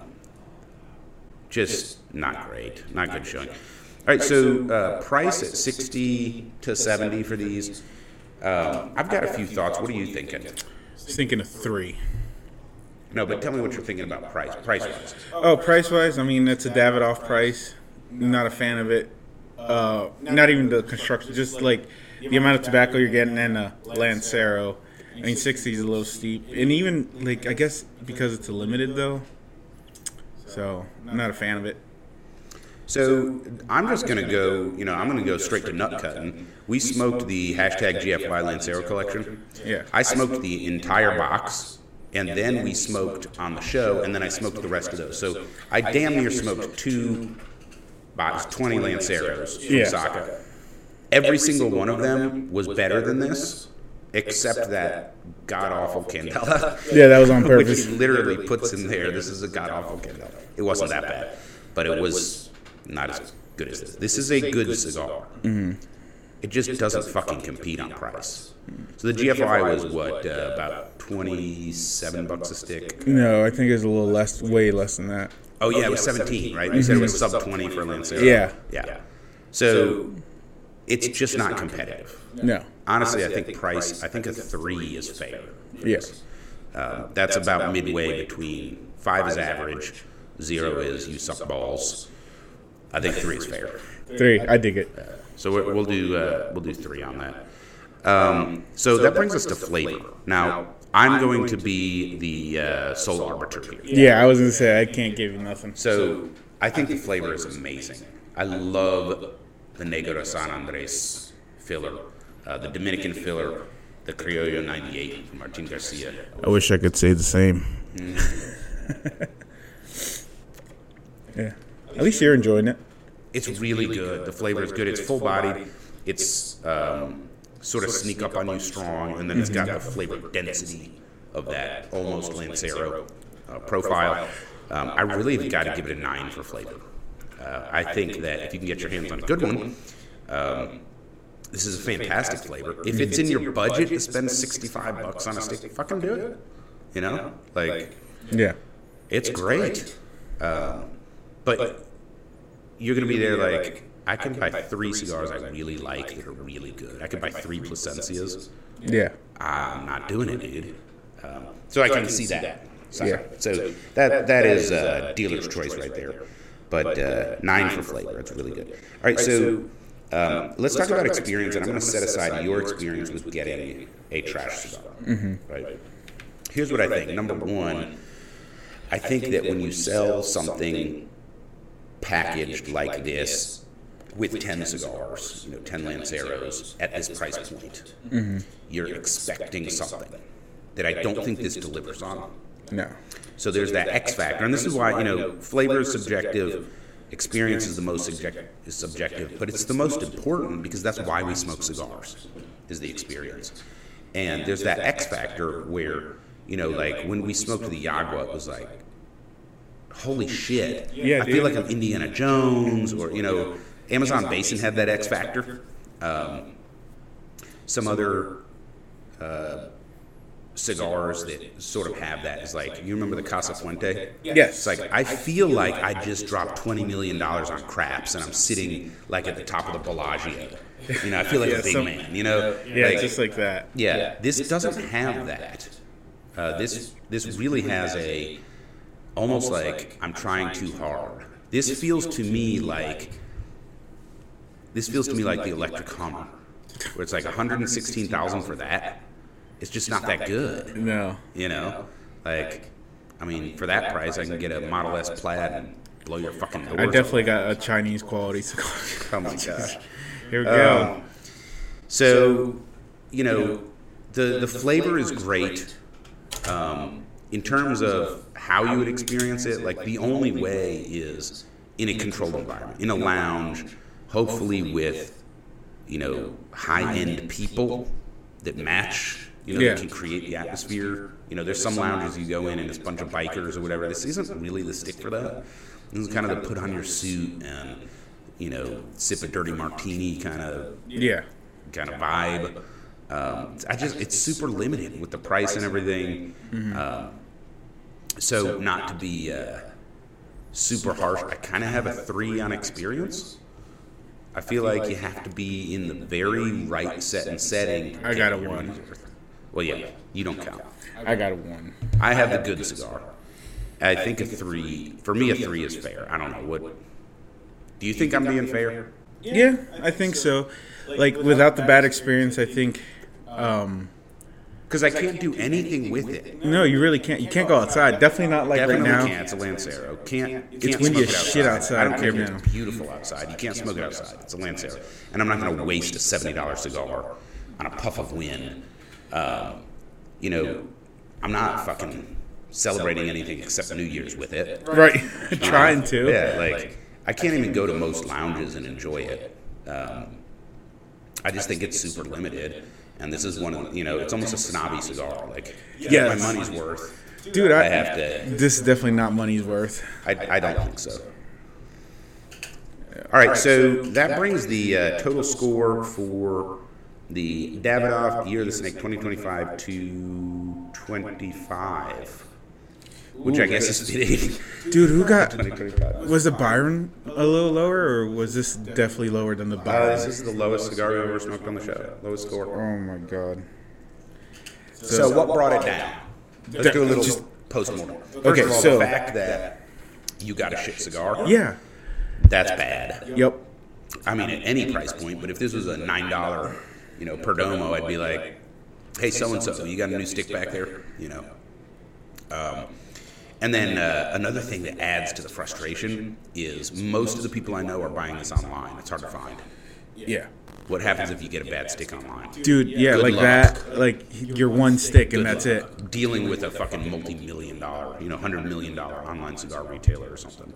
Just not great. Not good showing. All right, so price at 60 to 70 for these. I've got a few thoughts. What are you thinking? I was thinking of 3. No, but tell me what you're thinking about price-wise. Oh, price-wise, I mean, it's a Davidoff price. Not a fan of it. Not even the construction, just like the amount of tobacco you're getting and a Lancero. I mean, 60 is a little steep. And even, like, I guess because it's a limited, though. So, I'm not a fan of it. So, I'm just going to go, you know, I'm going to go straight to nut cutting. We smoked the hashtag GFY Lancero collection. Yeah. I smoked the entire box, and then we smoked on the show, and then I smoked the rest of those. So, I damn near smoked 20 Lanceros from Saka. Every single one of them was better than this, except that god-awful Candela. Yeah, that was on purpose. Which he literally puts in there. This is a god-awful Candela. It wasn't that bad, but it was not as good as this. This is a good cigar. Mm-hmm. It just doesn't fucking compete on price. So the GFI was what, about $27 a stick? No, I think it was a little less, way less than that. Oh yeah, it was 17, right? You said it was sub 20 for Lancero. Yeah. So it's just not competitive. No. Honestly, I think price. I think a 3 is fair. Yes. That's about midway between 5 is average, 0 is you suck balls. I think 3 is fair. 3, I dig it. So we'll do 3 on that. So that brings us to flavor. Now I'm going to be the sole arbiter here. Yeah, I was gonna say I can't give you nothing. So I think the flavor is amazing. I love the Negro de San Andres filler, the Dominican filler, the Criollo 98 from Martin Garcia. I wish I could say the same. Yeah. At least you're enjoying it. It's really good. The flavor is good. It's full bodied. It's sort of sneak up on you strong, and then it's got the flavor density of that almost Lancero profile. I really have got to give it a 9 for flavor. I think that if you can get your hands on a good one, this is a fantastic flavor. If it's in your budget to spend $65 on a stick, fucking do it. You know, like, Yeah. it's great. But you're gonna be there like, I can buy 3 cigars I really like that are really good. I could buy 3 Plasencias. Yeah. I'm not doing it, dude. So I can see that. Yeah. So that is dealer's choice right there. But 9 for flavor. It's really good. All right, so let's talk about experience, and I'm going to set aside your experience with getting a trash cigar. Right? Here's what I think. Number 1, I think that when you sell something packaged like this with 10 cigars, 10 Lanceros at this price point, you're expecting something that I don't think this delivers on. No. So there's that X factor, and this is why, flavor is subjective, experience is the most subjective, but it's the most important because that's why we smoke cigars, is the experience. And there's that X factor where, like when we smoked the Yagua, it was like, holy shit. Yeah, I feel like I'm Indiana Jones, or, Amazon Basin had that X factor. Some other cigars that sort of have that is like, you remember the Casa Fuente? Yes. It's like, I feel like I just dropped $20 million on craps and I'm sitting like at the top of the Bellagio. You know, I feel like a big man, you know? Yeah, like, just like that. Yeah, this doesn't have that. This really has almost like I'm trying too hard. This feels to me like the Electric Hummer, where it's like $116,000 for that. It's just not that good. No. You know, like, I mean, for that price, I can get a Model S Plaid and blow your fucking doors. I definitely got a Chinese quality cigar. Oh my gosh. Here we go. So, you know, the flavor is great. In terms of how you would experience it, like the only way is in a controlled environment, in a lounge, hopefully with, you know, high-end people that match. You know, that can create the atmosphere. You know, there's some lounges you go in and it's a bunch of bikers or whatever. This isn't really the stick for that. This is kind of the put on your suit and, you know, sip a dirty martini kind of vibe. It's super limited with the price and everything. So not to be super harsh, I kind of have a 3 on experience. I feel like you have to be in the very right setting. I got a 1. Well, yeah, you don't count. I got a 1. I have the good cigar. I think a 3. For me, a 3 is fair. I don't know what. Do you think I'm being fair? Yeah, I think so. Like without the bad experience, I think. Because I can't do anything with it. No, you really can't. You can't go outside. Definitely not like Definitely right now. can't. It's a Lancero. Can't It's windy as shit outside. I don't care if right now. it's beautiful outside. You can't smoke it outside. It's a Lancero. And I'm not going to waste a $70 cigar on a puff of wind. You know, I'm not fucking celebrating anything except New Year's with it. Right. Trying to. Yeah, like, I can't even go to most lounges and enjoy it. I just think it's super limited. And this is one of, you know, it's almost a snobby cigar. Like, get my money's worth. Dude, I have to. This is definitely not money's worth. I don't think so. All right, so that brings the total score for the Davidoff Year of the Snake 2025 to 25, which I guess is fitting. Dude, who got? Was the Byron a little lower, or was this definitely lower than the Byron? This is the lowest cigar we've ever smoked on the show. Lowest score. Oh my god. So what brought it down? Let's do a little post-mortem. Okay, First of all, so the fact that you got a shit cigar, yeah, that's bad. yep. I mean, at any price point, but if this was a $9, you know, Perdomo, I'd be like, hey, so-and-so, you got a new stick back there? You know. And then another thing that adds to the frustration is most of the people I know are buying this online. It's hard to find. Yeah. What happens if you get a bad stick online? Dude, yeah, Good like luck. that, like your one stick and Good that's luck. it. Dealing with a fucking multi-million-dollar, you know, $100 million online cigar retailer or something.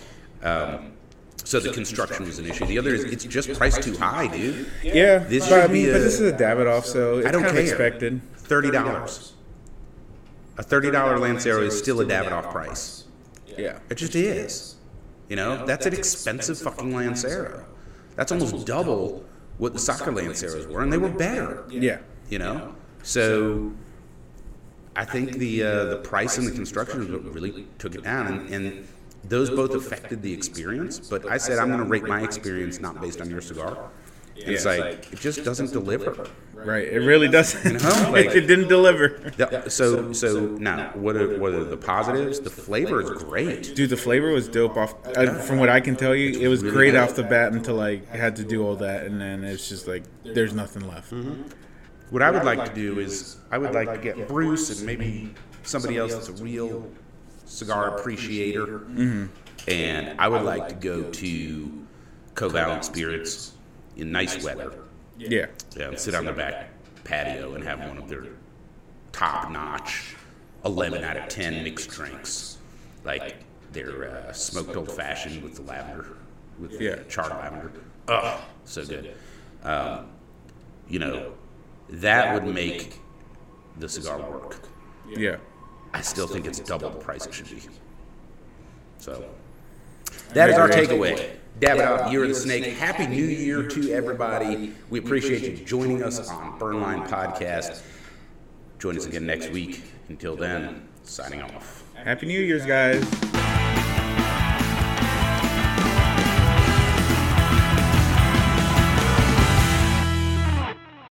So the construction was an issue. The other is it's just priced too high, dude. Yeah, This but I should mean, be but a- this is a Davidoff, so it's I don't kind care. of expected. $30. A $30 Lancero is still a Davidoff price. Yeah. It just is. You know, that's an expensive fucking Lancero. That's almost double what the soccer Lanceros were, and they were better. Yeah. You know, so I think the price and the construction is what really took it down, and those both affected the experience. But I said I'm going to rate my experience not based on your cigar. And it's like it just doesn't deliver. Right. It really doesn't. You know, like- it didn't deliver. So now what are the positives? The flavor is great. Dude, the flavor was dope off. From what I can tell you, it was really great good. off the bat until I had to do all that, and then it's just like there's nothing left. What I would like to do is I would like to get Bruce and maybe somebody else that's a real cigar appreciator, and I would like to go to Covalent Spirits in nice weather. Yeah. Yeah, and sit on the back patio and have one of their top-notch 11 out of 10 mixed drinks, like their smoked old-fashioned with the lavender, with charred lavender. Oh, so good. You know, that would make the cigar work. Yeah. I still think it's double the price it should be. So that is our takeaway. Davidoff, Year of the Snake. Happy New Year to everybody. We appreciate you joining us on Burnline Podcast. Join us again next week. Until then, signing off. Happy New Year's, guys.